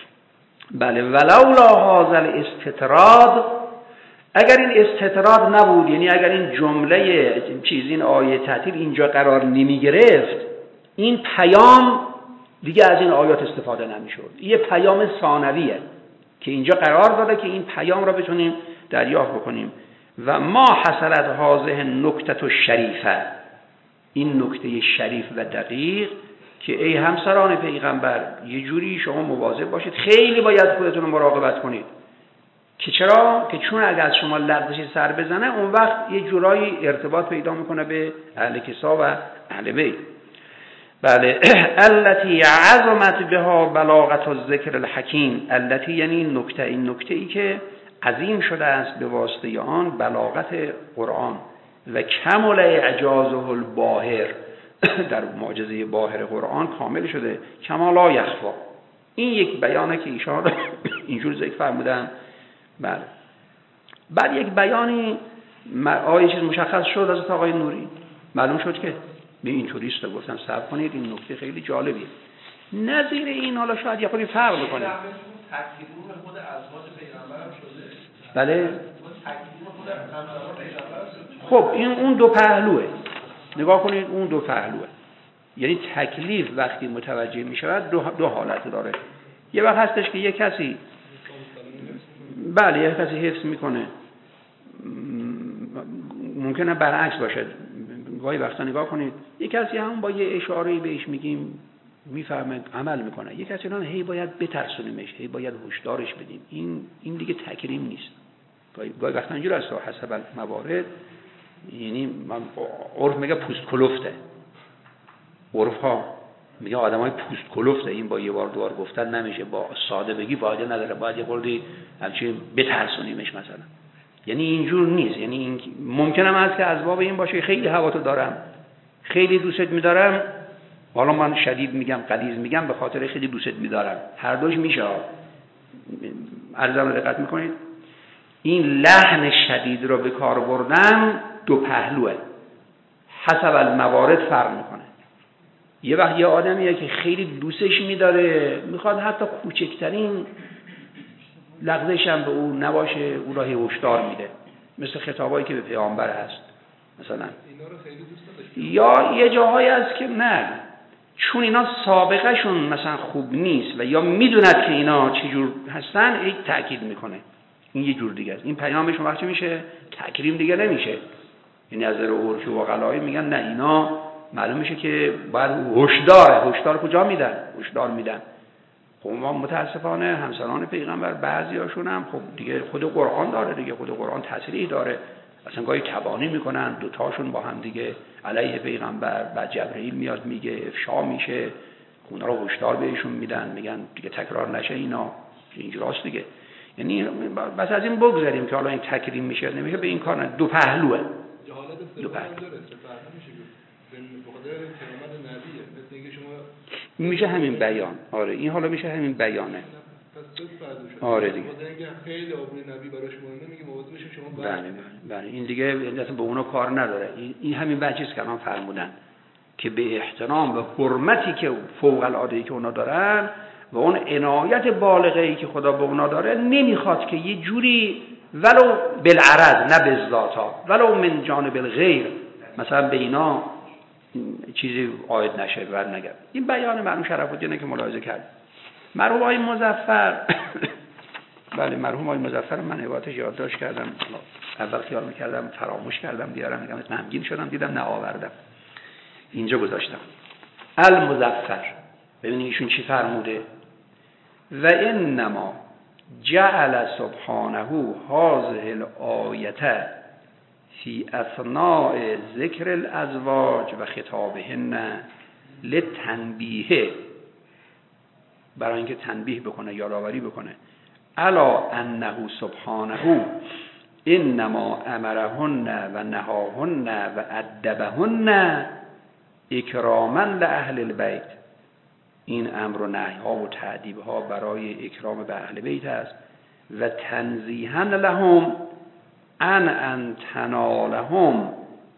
بله ولولا هذا الاستطراد، اگر این استطراد نبود، یعنی اگر این جمله چیز این آیه تعطیل اینجا قرار نمی گرفت، این پیام دیگه از این آیات استفاده نمیشد. یه پیام ثانویه که اینجا قرار داده که این پیام را بتونیم دریافت بکنیم. و ما حصلت هذه نکته الشریفه، این نکته شریف و دقیق که ای همسران پیغمبر یه جوری شما مواظب باشید، خیلی باید خودتون رو مراقبت کنید. که چرا؟ که چون اگر از شما لغزشی سر بزنه اون وقت یه جورایی ارتباط پیدا میکنه به اهل کسا و اهل بیت. بله التي عظمت بها بلاغت الذکر الحکیم، التي یعنی این نکته، این نکته ای که عظیم شده است به واسطه آن بلاغت قرآن و کمل اعجازه الباهر، در معجزه باهر قرآن کامل شده. کما لا یخفا، این یک بیانه که ایشان اینجور ذکر فرمودن. بله بعد یک بیانی آیه چیز مشخص شد از آقای نوری، معلوم شد که به این توریست گفتن صبر کنید این نکته خیلی جالبیه. نظیر این حالا شاید یه خودی فرق بکنه.
تکلیف خود ازواج پیغمبر هم شده.
بله
تکلیف خود ازواج پیغمبر شده.
خب این اون دو پهلوه، نگاه کنید اون دو پهلوه. یعنی تکلیف وقتی متوجه می شود دو, دو حالت داره. یه وقت هستش که یه کسی بله یه کسی حفظ میکنه، ممکنه برعکس باشه. گاهی وقتا نگاه کنید یه کسی هم با یه اشاره‌ای بهش میگیم میفهمه عمل میکنه، یه کسی نه هی باید بترسونیمش، هی باید هشدارش بدیم. این این دیگه تکریم نیست. گاهی گاهی وقتا اینجوری است حسب موارد، یعنی من عرف میگه پوست کلفته، عرف ها میگه آدمای پوست کلفته، این با یه بار دوبار گفتن نمیشه، با ساده بگی فایده نداره، باید یه خورده همچین بترسونیمش مثلا. یعنی اینجور نیست. یعنی این ممکنه هست که از باب این باشه خیلی هواتو دارم، خیلی دوست می‌دارم، حالا من شدید میگم غلیظ میگم به خاطر خیلی دوست می‌دارم، هر دوش میشه. عرضم دقت میکنید این لحن شدید رو به کار بردن دو پهلوه، حسب الموارد فرق میکنه. یه وقت یه آدمیه که خیلی دوستش می‌داره، میخواد حتی کوچکترین لغزش هم به او نباشه، او را هشدار میده، مثل خطابایی که به پیامبر هست مثلا.
اینا رو خیلی دوست
یا
داشت.
یه جاهایی هست که نه، چون اینا سابقه شون مثلا خوب نیست و یا میدوند که اینا چجور هستن، این تأکید میکنه. این یه جور دیگه است. این پیامشون وقتی میشه تکریم دیگه نمیشه. یعنی از نظر عرفی و عقلایی میگن نه اینا معلوم میشه که باید هشدار. هشدار کجا میدن؟ هشدار میدن. خب ما متاسفانه همسران پیغمبر بعضیاشون هم خب دیگه خود قرآن داره دیگه، خود قرآن تصریح داره، اصلا گاهی تبانی میکنن دوتاشون با هم دیگه علیه پیغمبر، بعد جبرئیل میاد میگه افشا میشه، اونا رو هشدار بهشون میدن، میگن دیگه تکرار نشه اینا، اینجوراست دیگه. یعنی بس از این بگذاریم که حالا این تکریم میشه نمیشه، به این کار نه. دو پهلوه، دو پهلو میشه همین بیان. آره این حالا میشه همین بیانه. آره دیگه
خیلی آبروی نبی براش مهمه، میگه مواظب بشین شما.
بله بله بله این دیگه اصلا به اونا کار نداره. این, این همین بچه‌ست که الان فرمودن که به احترام و حرمتی که فوق العاده ای که اونا دارن و اون عنایت بالغه ای که خدا به اونا داره، نمیخواد که یه جوری ولو بالعرض نه بالذاتا ولو من جانب الغیر مثلا به اینا چیزی عاید نشه بر نگرد. این بیان مرحوم شرف الدینه که ملاحظه کرد. مرحوم آقای مظفر بله مرحوم آقای مظفر من عبارتش یادداشت کردم، اول خیال میکردم فراموش کردم بیارم، میگم غمگین شدم دیدم نه آوردم، اینجا گذاشتم. المظفر. ببینید ایشون چی فرموده؟ و انما جعل سبحانه هذه الآیه فی اثناء ذکر الازواج و خطابهن لتنبیه، برای اینکه تنبیه بکنه، یادآوری بکنه، الا انه سبحانه انما امرهن و نهاهن و ادبهن اکراما لاهل البیت. این امر و نهی ها و تأدیب ها برای اکرام به اهل بیت است و تنزیها لهم ان ان تنالهم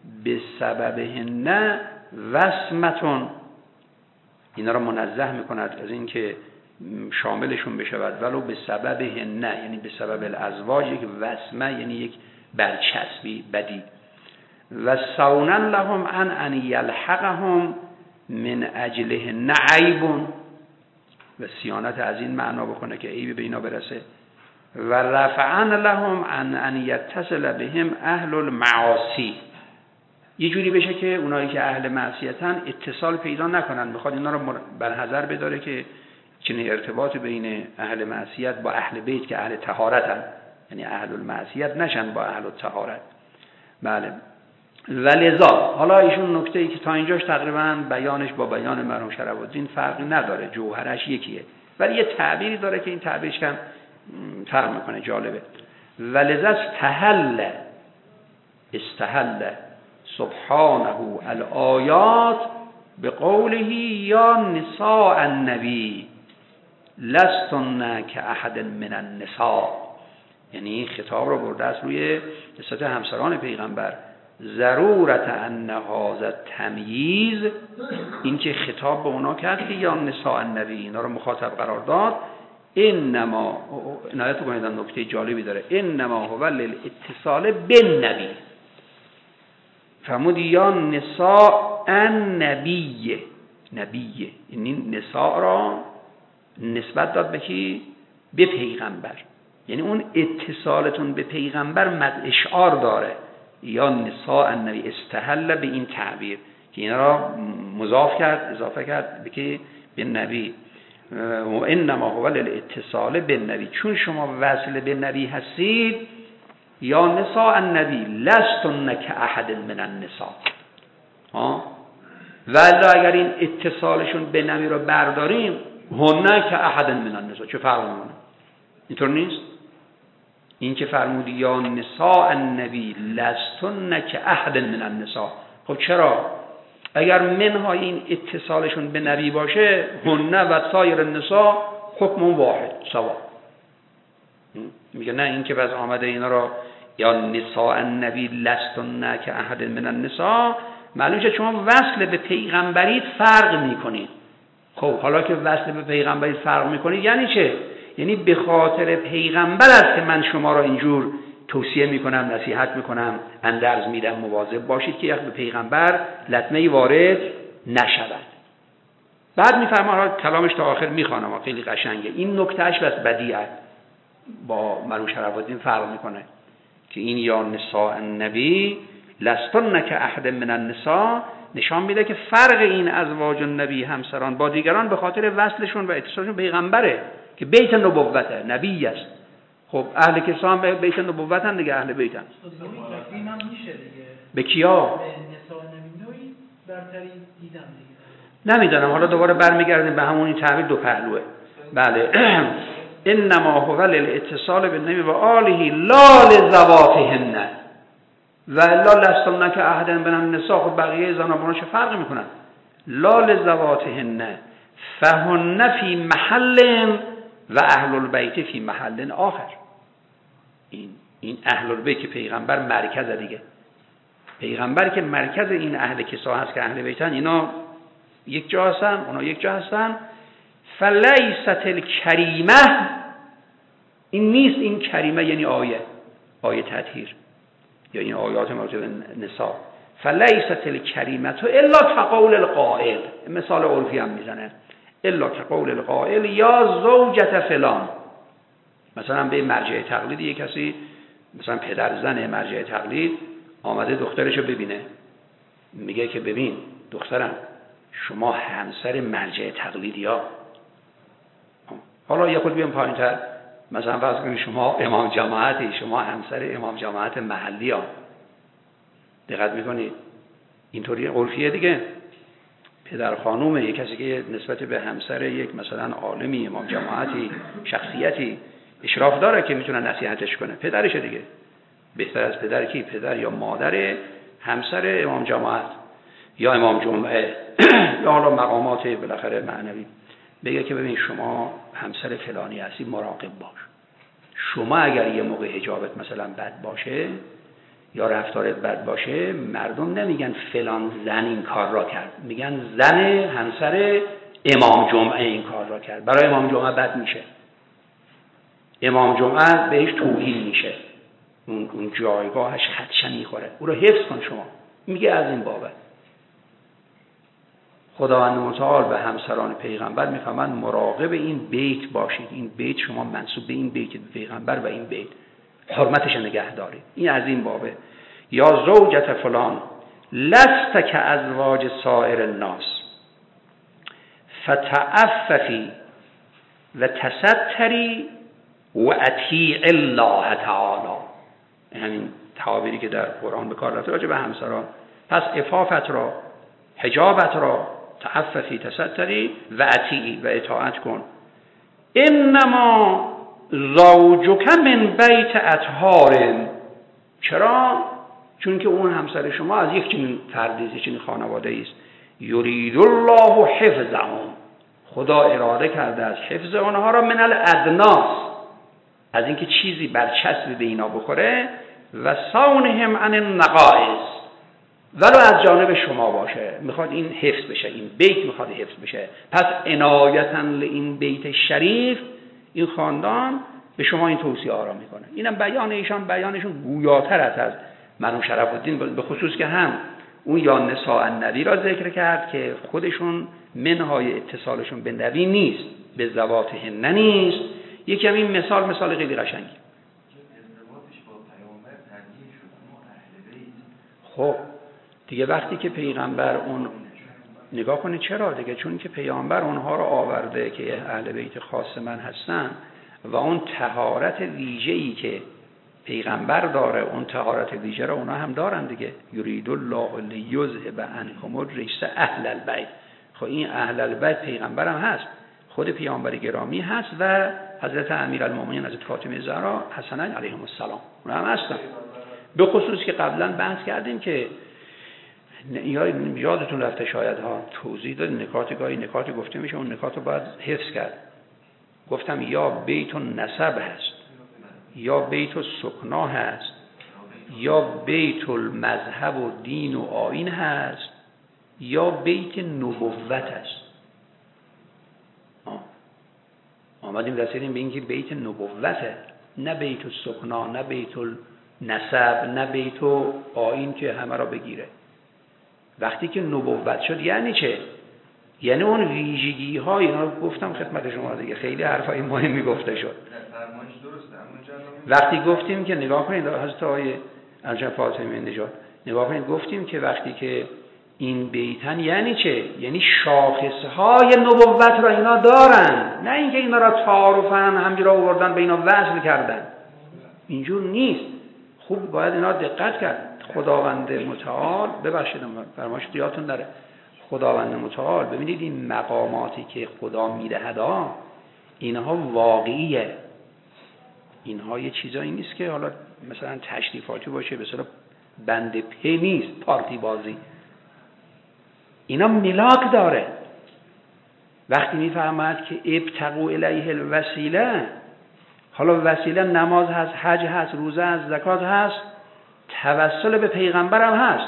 بسببهن وسمتون. اینا را منزه میکند از این که شاملشون بشود، ولو به سببهن، یعنی به سبب الازواج، یک وسمه یعنی یک برچسبی بدی. و صونا لهم ان ان یلحقهم من اجلهن عیب، و صیانت از این معنا بکنه که عیبی به اینا برسه. و رفعا لهم ان ان یتصل بهم اهل المعاصی، یه جوری بشه که اونایی که اهل معصیتن اتصال پیدا نکنن. میخواد اینا رو برحذر بداره که چنین ارتباط بین اهل معصیت با اهل بیت که اهل طهارتن، یعنی اهل المعصیت نشن با اهل الطهارت. بله. ولذا حالا ایشون نکته ای که تا اینجاش تقریبا بیانش با بیان مرحوم شرف الدین فرقی نداره، جوهرش یکیه، ولی یه تعبیری داره که این تعبیرش کم فرق میکنه، جالبه. ولذا استحل استحل سبحانه الآیات بقوله یا نساء النبی لستن کاحد من النساء، یعنی خطاب رو برده است روی نسبت همسران پیغمبر. ضرورت ان هذا تمییز، این که خطاب به اونا کرد که یا نساء النبی، اینا رو مخاطب قرار داد. انما عنایت کنید نکته جالبی داره، انما هو للاتصال بالنبی. فرمود یا نساء النبی، نبی، یعنی نساء را نسبت داد به کی؟ به پیغمبر. یعنی اون اتصالتون به پیغمبر مد اشعار داره. یا نساء النبی استحل به این تعبیر که اینا را مضاف کرد، اضافه کرد به که به نبی. و انما هو للاتصال بالنبی، چون شما وصل به نبی هستید. یا نساء النبی لستن کاحد من النساء. ها ولی اگر این اتصالشون به نبی رو برداریم، هن کاحد من النساء، چه فرق میکنه؟ اینطور نیست؟ این که فرمودی یا نساء النبی لستن کاحد من النساء، خب چرا؟ اگر منهای این اتصالشون به نبی باشه، هن و سایر النساء حکم واحد سوا. میگه نه، این که بس آمده اینا را یا نساء النبی لستن کاحد من النساء، معلومه که شما وصل به پیغمبریت فرق میکنید. خب حالا که وصل به پیغمبریت فرق میکنید یعنی چه؟ یعنی به خاطر پیغمبر است که من شما را اینجور توصیه میکنم، نصیحت میکنم، اندرز میدم مواظب باشید که یک به پیغمبر لطمه‌ای وارد نشود. بعد میفرماید، کلامش تا آخر میخوانم، خیلی قشنگه. این نکتهش بس بدیعه، با مرحوم شرف الدین فرق میکنه که این یا نساء النبی لستن کاحد من النساء نشان میده که فرق این ازواج النبی همسران با دیگران به خاطر وصلشون و اتصالشون پیغمبره که بیت نبوته، نبی است. خب اهل کسا هم بیت نبوتن دیگه، اهل بیتن.
این هم میشه دیگه
به کیا؟
به نساء نبی نوعی برتری دیدم دیگه.
نمیدونم، حالا دوباره برمیگردیم به همون این تعبیر دو پهلوه. بله. انما هو للاتصال بالنبی و آله لا لذواتهن و لا لستن کاحد من النساء. خب بقیه زنان چه فرقی میکنن؟ لا لذواتهن فهن فی محل و اهل البیت فی محل آخر. این این اهل البیت که پیغمبر مرکز دیگه، پیغمبر که مرکز این اهل کسا هست که اهل بیتن، اینا یک جا هستن، اونا یک جا هستن. فلیست الکریمه، این نیست این کریمه یعنی آیه آیه تطهیر یا این آیات مربوط به نساء. فلیست الکریمه تو الا کقول القائل، مثال عرفی هم میزنه، الا کقول القائل یا زوجت فلان. مثلا به مرجع تقلید یک کسی، مثلا پدر زن مرجع تقلید آمده دخترشو ببینه، میگه که ببین دخترم شما همسر مرجع تقلیدی ها. حالا یه خود بیام پایین تر، مثلا فرض کنید شما امام جماعتی، شما همسر امام جماعت محلی ها. دقت میکنید اینطوری عرفیه دیگه. پدر خانومه، یک کسی که نسبت به همسر یک مثلا عالمی، امام جماعتی، شخصیتی اشراف داره که میتونه نصیحتش کنه، پدرشه دیگه. بهتر از پدر کی؟ پدر یا مادر همسر امام جماعت یا امام جمعه یا حالا مقامات بالاخره معنوی بگه که ببین شما همسر فلانی هستی، مراقب باش. شما اگر یه موقع حجابت مثلا بد باشه یا رفتارت بد باشه، مردم نمیگن فلان زن این کار را کرد، میگن زن همسر امام جمعه این کار را کرد. برای امام جمعه بد میشه، امام جمعه بهش توهین میشه، اون اون جایگاهش خدشه میخوره. او رو حفظ کن شما. میگه از این بابت خداوند متعال به همسران پیغمبر میفهمند مراقب این بیت باشید. این بیت شما منسوب به این بیت پیغمبر و این بیت حرمتش نگه دارید. این از این بابه. یا زوجت فلان لست که ازواج سایر الناس فتعففی و تستری و اطیع الله تعالی. همین تعابیری که در قرآن به کار رفته راجع به همسران. پس عفافت را، حجابت را، تعففی، تستری و اطیعی و اطاعت کن. انما زوجک من بیت اطهار. چرا؟ چون که اون همسر شما از یک چنین فردی، یک چنین خانواده است. یرید الله حفظهم. خدا اراده کرده از حفظ آنها را من الادناس، از اینکه چیزی برچسبی به اینا بخوره، و صونهم عن النقائص، ولو از جانب شما باشه. میخواد این حفظ بشه، این بیت میخواد حفظ بشه. پس عنایتاً لین بیت شریف، این خاندان به شما این توصیه ها را میکنه. اینم بیان ایشان، بیانشون گویاتر است از مرحوم شرف الدین، به خصوص که هم اون یا نساء النبی را ذکر کرد که خودشون منهای اتصالشون به نبی نیست، به ذواتهن نیست. یکی همین مثال مثال خیلی قشنگی. خب دیگه وقتی که پیغمبر اون نگاه کنه، چرا دیگه؟ چون که پیامبر اونها رو آورده که اهل بیت خاص من هستن و اون طهارت ویژه‌ای که پیغمبر داره، اون طهارت ویژه رو اونا هم دارن دیگه. یرید الله لیذهب عنکم الرجس اهل البیت. خب این اهل البیت پیغمبر هم هست، خود پیامبر گرامی هست و حضرت امیرالمومنین حضرت فاطمه زهرا حسنین علیهم السلام اونا هم هستن. به خصوص که قبلا بحث کردیم که یادتون رفته شاید ها، توضیح داد نکات گاهی نکاتی گفته میشه، اون نکات رو باید حفظ کرد. گفتم یا بیت نسب هست، یا بیت سکنا هست، یا بیت المذهب و دین و آیین هست، یا بیت نبوت هست. آمدیم رسیدیم به اینکه بیت نبوته، نه بیت سکنا، نه بیت نسب، نه بیت آیین که همه را بگیره. وقتی که نبوت شد یعنی چه؟ یعنی اون ویژگی ها، اینا رو گفتم خدمت شما دیگه، خیلی حرفای مهمی گفته شد. وقتی گفتیم که نگاه کنید حضرت آقای انجام فاطمه نژاد، نگاه کنید گفتیم که وقتی که این بیتن یعنی چه؟ یعنی شاخصهای نبوت را اینا دارن، نه اینکه اینا را تعارفاً همجوری آوردن به اینا وصل کردن. اینجور نیست. خوب باید اینا دقت کرد. خداوند متعال، ببخشید فرمایش یادتون نره، خداوند متعال ببینید این مقاماتی که خدا میدهد اینها واقعیه. اینها یه چیزایی نیست که حالا مثلا تشریفاتی باشه، به صورت بند پی نیست، پارتی بازی. اینا ملاک داره. وقتی میفهمد که ابتغوا الیه الوسیله، حالا وسیله نماز هست، حج هست، روزه هست، زکات هست، توسل به پیغمبر هم هست.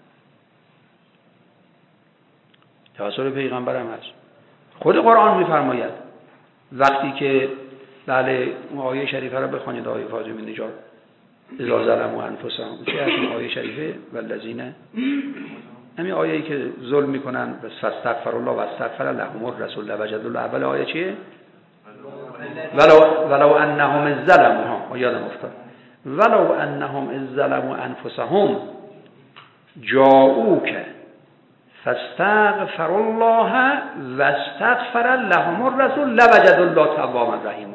توسل به پیغمبر هم هست. خود قرآن میفرماید وقتی که بله اون آیه شریفه رو بخونید، آیه فاطمه نژاد اذا ظلموا انفسهم، چه از آیه شریفه والذین، همین آیه‌ای که ظلم میکنن فاستغفر الله و استغفر لهم الرسول لوجدوا الله، اول آیه چیه؟ ولو ولو انهم ظلموا، یادم افتاد، ولو انهم ظلموا انفسهم جاءوک فاستغفر الله واستغفر لهم الرسول لوجدوا الله توابا رحیما.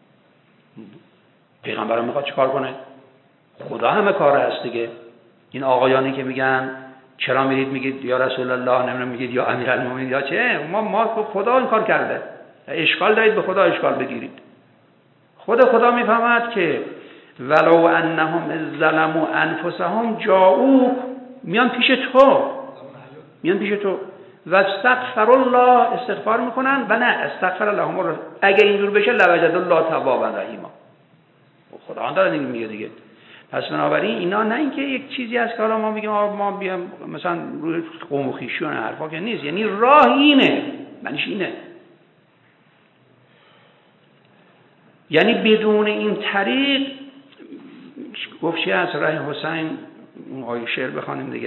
پیغمبر میخواد چیکار کنه؟ خدا همه کار هست دیگه. این آقایانی که میگن چرا میرید میگید یا رسول الله، نمیدونم میگید یا امیرالمومنین یا چه، ما ما خدا این کار کرده، اشکال دارید به خدا اشکال بگیرید. خود خدا میفهمد که ولو انهم ظلموا انفسهم جاءوک، میان پیش تو میان پیش تو و استغفر الله، استغفار میکنن و نه استغفر لهم، اگه اینجور بشه لوجد الله توابا رحیما. خدا هم داره میگه دیگه. پس بنابراین اینا نه اینکه یک چیزی هست که حالا ما میگیم ما بیام مثلا روی قوم و خویشی و حرفا که نیست، یعنی راه اینه، معنیش اینه. یعنی بدون این طریق گفت چی از راه حسین اون آیه شعر بخوانیم دیگه،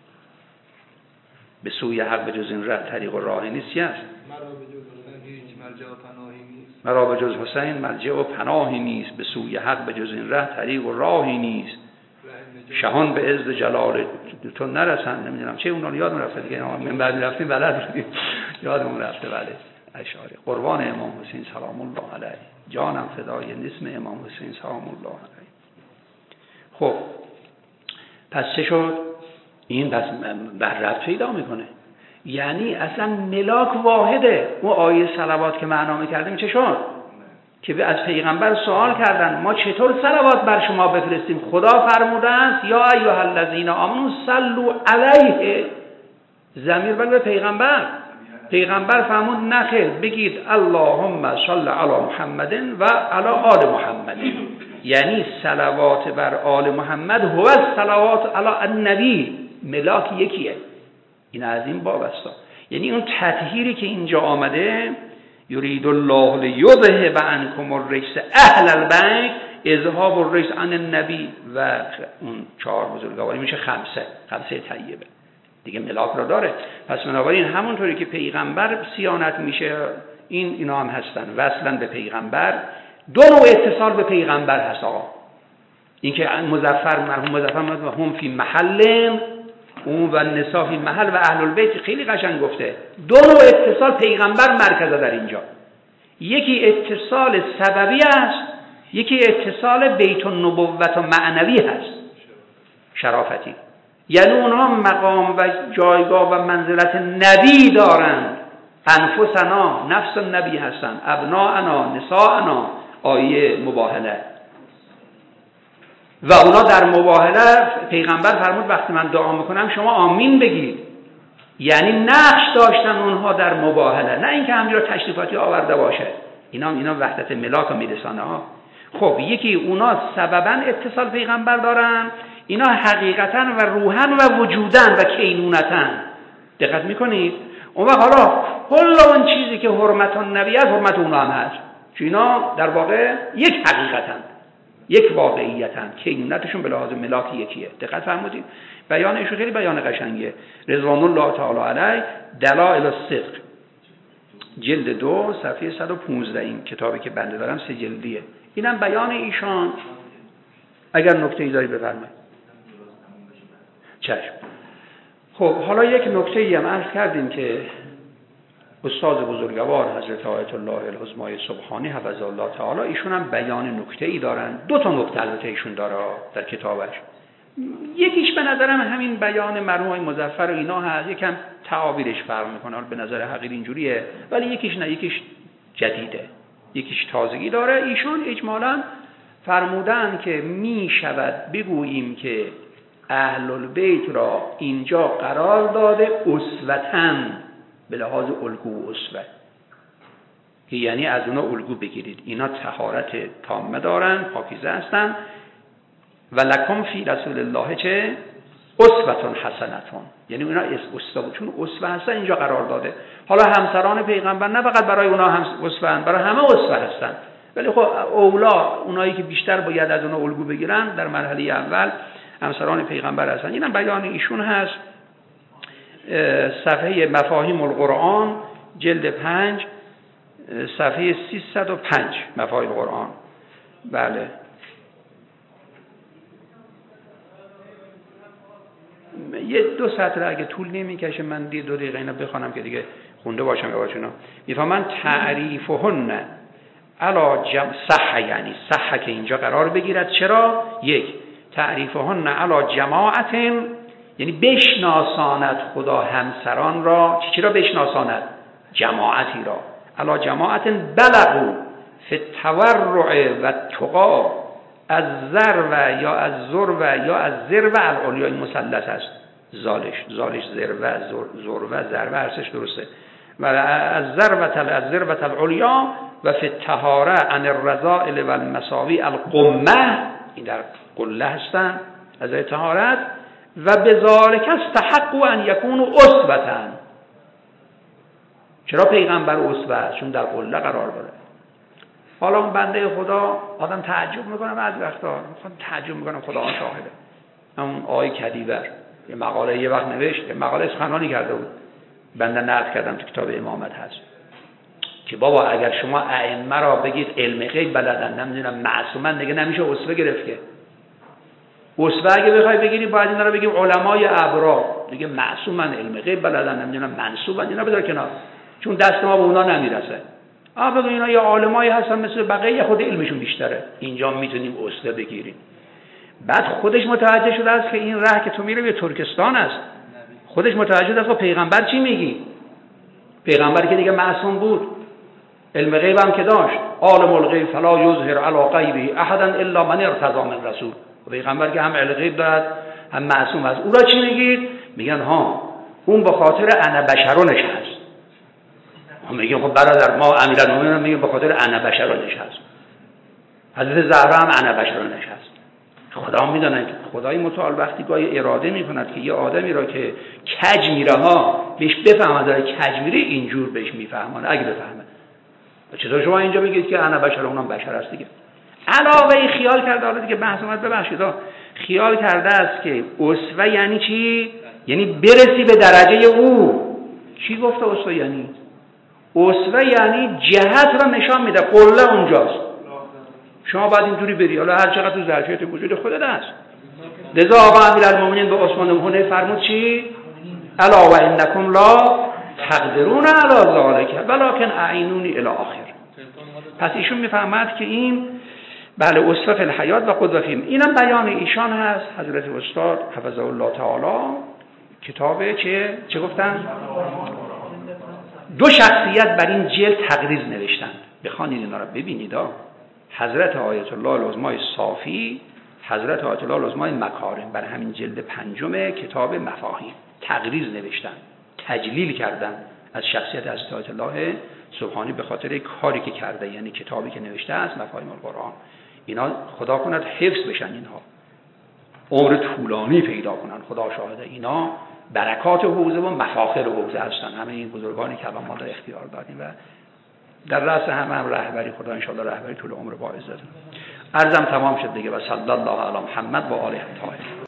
به سوی حق به جز این راه طریق و راهی نیست. چی هست؟ مرا به جز حسین مرجع و پناهی نیست، به سوی حق به جز این راه طریق و راهی نیست. شهان به عز جلال تو نرسن، نمیدونم چه، اونا یادم رفته دیگه، من بعد رفتیم بلد بودیم یادمون رفته. بله اشعار قربان امام حسین سلام الله علیه، جانم فدای نسم امام حسین سلام الله علیه. خب پس چه شد؟ این بس بر رد پیدا میکنه، یعنی اصلا ملاک واحده. اون آیه صلوات که معنا میکردیم چه شد؟ که از پیغمبر سوال کردن ما چطور صلوات بر شما بفرستیم؟ خدا فرموده است یا ایها الذین آمنوا صلوا علیه، ضمیر به پیغمبر. پیغمبر فرمود نخیر، بگید اللهم صل علی محمد و علی آل محمد، یعنی صلوات بر آل محمد هو صلوات علی النبی، ملاک یکیه. این از این باب است. یعنی اون تطهیری که اینجا آمده یرید الله لیذهب عنکم الرجس اهل البیت، اذهاب الرجس عن النبی و اون چهار بزرگواری میشه خمسه، خمسه طیبه دیگه، ملاک را داره. پس بنابراین همونطوری که پیغمبر صیانت میشه، این اینا هم هستن وصلن به پیغمبر. دو نوع اتصال به پیغمبر هست آقا. این که مظفر مرحوم مظفر هم فی محل اون و نساء فی محل و اهل البیت خیلی قشنگ گفته. دو نوع اتصال پیغمبر مرکزه در اینجا، یکی اتصال سببی است، یکی اتصال بیت النبوت و معنوی هست، شرافتی. یعنی اونها مقام و جایگاه و منزلت نبی دارند. انفسنا نفس النبی هستند، ابناءنا نساءنا، آیه مباهله. و اونا در مباهله پیغمبر فرمود وقتی من دعا میکنم شما آمین بگید، یعنی نقش داشتن اونها در مباهله، نه اینکه همینجا تشریفاتی آورده باشه. اینا اینا وحدت ملاک و میرسانه ها. خب یکی اونا سببا اتصال پیغمبر دارن، اینا حقیقتا و روحن و وجودن و کینونتن. دقت میکنید؟ اون وقت حالا کل اون چیزی که حرمت النبی است حرمت اونا هم هست، چون اینا در واقع یک حقیقتن، یک واقعیتن، کینونتشون به لحاظ ملاکی یکیه. دقت فرمودید؟ بیانش خیلی بیان قشنگیه. رضوان الله تعالی علیه دلائل الصدق جلد دو صفحه صد و پانزده، این کتابی که بنده دارم سه جلدیه. اینم بیان ایشان. اگر نکته‌ای داری بفرمایید. چشم. خب حالا یک نکته‌ای هم عرض کردیم که استاد بزرگوار حضرت آیت الله العظمای سبحانی حفظ الله تعالی، ایشون هم بیان نکته‌ای دارن. دو تا نکته البته ایشون داره در کتابش. یکیش به نظرم همین بیان مرحوم مظفر و اینا هست، یکم تعابیرش فرق میکنه، به نظر حقیر اینجوریه، ولی یکیش نه، یکیش جدیده، یکیش تازگی داره. ایشون اجمالاً فرمودن که می شود بگوییم که اهل البیت را اینجا قرار داده اسوتن، به لحاظ الگو و اسوه، که یعنی از اونا الگو بگیرید، اینا طهارت تامه دارن، پاکیزه هستن. و لکم فی رسول الله چه اسوتون حسنتون، یعنی اونا اسوه، چون اسوه هستن اینجا قرار داده. حالا همسران پیغمبر نه فقط برای اونا هم اسوه، برای همه اسوه هستن، ولی خب اولا اونایی که بیشتر باید از اونا الگو بگیرن در مرحله اول همسران پیغمبر هستن. اینم بیان ایشون هست، صفحه مفاهیم القرآن جلد پنج صفحه سیصد و پنج مفاهیم القرآن. بله یه دو سطر اگه طول نمیکشه من دی دو دقیقه اینا بخوانم که دیگه خونده باشم یواشونا. میفهمن تعریفهن علا جم صح، یعنی صح که اینجا قرار بگیرد. چرا؟ یک، تعریفهن علا جماعت، یعنی بشناساند خدا همسران را. چی را بشناساند؟ جماعتی را. علا جماعت بلغوا فی التورع و التقا از ذروه یا از ذروه یا از ذروه العلیای مثلث است. زالش زالش ذروه ذروه ذروه هرسش درسته. و از ذروه از ذروه العلیا و فی الطهاره عن الرذائل و المساوی القمه، این در قله هستن از طهارت. و بذالک استحقوا ان یکونوا اسوة. چرا پیغمبر اسوه؟ چون در قله قرار داره. حالا اون بنده خدا آدم تعجب میکنه، بعض وقتا تعجب میکنه خدا آن شاهده. اون آقای کدیور یه مقاله یه وقت نوشت، مقاله سخنرانی کرده بود، بنده نقد کردم تو کتاب امامت هست که بابا اگر شما ائمه را بگید علم غیب بلدن، نمیدونم معصومن، دیگه نمیشه اسوه گرفت که. اسوه اگه بخوای بگیری باید اینا رو بگیم علمای ابرار، دیگه معصومن، علم غیب بلدن، نمیدونم منسوبن، اینا بذار کنار چون دست ما به اونا نمیرسه. آ بگو اینا یا عالمایی هستن مثل بقیه، خود علمشون بیشتره، اینجا میتونیم اسوه بگیریم. بعد خودش متوجه شده است که این راه که تو میری به ترکستان است. خودش متوجه شده است که پیغمبر چی میگی؟ پیغمبر که دیگه معصوم بود، علم غیب هم که داشت، عالم الغیب فلا یظهر علی غیبه احدا الا من ارتضی من رسول. پیغمبر که هم علم غیب دارد هم معصوم است. او را چی میگید؟ میگن ها اون به خاطر انا بشرونش هست. هم میگن خب برادر ما امیرالمومنین میگن به خاطر انا بشرونش هست. حضرت زهرا هم انا بشرونش هست. خدا میدونه که خدای متعال وقتی گاهی اراده میکند که یه آدمی را که کج میره ها بهش بفهمه داره کج میره، اینجور بهش میفهمانه اگه بفهمه. چطور شما اینجا میگید که انا بشر اونم بشر است دیگه؟ علاوه خیال کرده، حالا دیگه بحث اومد ببخشید، خیال کرده است که اسوه یعنی چی؟ یعنی برسی به درجه او. چی گفته اسوه یعنی؟ اسوه یعنی جهت را نشان میده، قله اونجاست، شما باید اینجوری بری، حالا هر چقدر تو ظرفیت وجود خودت هست. لذا آقا امیرالمومنین به عثمان بن حنیف فرمود چی؟ الا و انکم لا تقدرون علی ذلک ولکن اعینونی الی آخر. پس ایشون میفهمد که این بله اسوه فی الحیات و قدوه فیهم. اینم بیان ایشان هست حضرت استاد حفظه الله تعالی. کتاب چه چه گفتن؟ دو شخصیت بر این جلد تقریض نوشتن، بخوانید اینا رو ببینید. حضرت آیت الله العظمای صافی، حضرت آیت الله العظمای مکارم، بر همین جلد پنجم کتاب مفاهیم تقریض نوشتن، تجلیل کردن از شخصیت حضرت آیت الله سبحانی به خاطر کاری که کرده، یعنی کتابی که نوشته است مفاهیم القرآن. اینا خدا کند حفظ بشن، اینها عمر طولانی پیدا کنن. خدا شاهده اینا برکات حوزه و مفاخر حوزه هستن، همه این بزرگانی که ما در اختیار داریم و در رأس همه هم رهبری. خدا ان شاء الله رهبری طول عمر با عزت. عرضم تمام شد دیگه و صلی الله علی محمد و آله الطاهرین.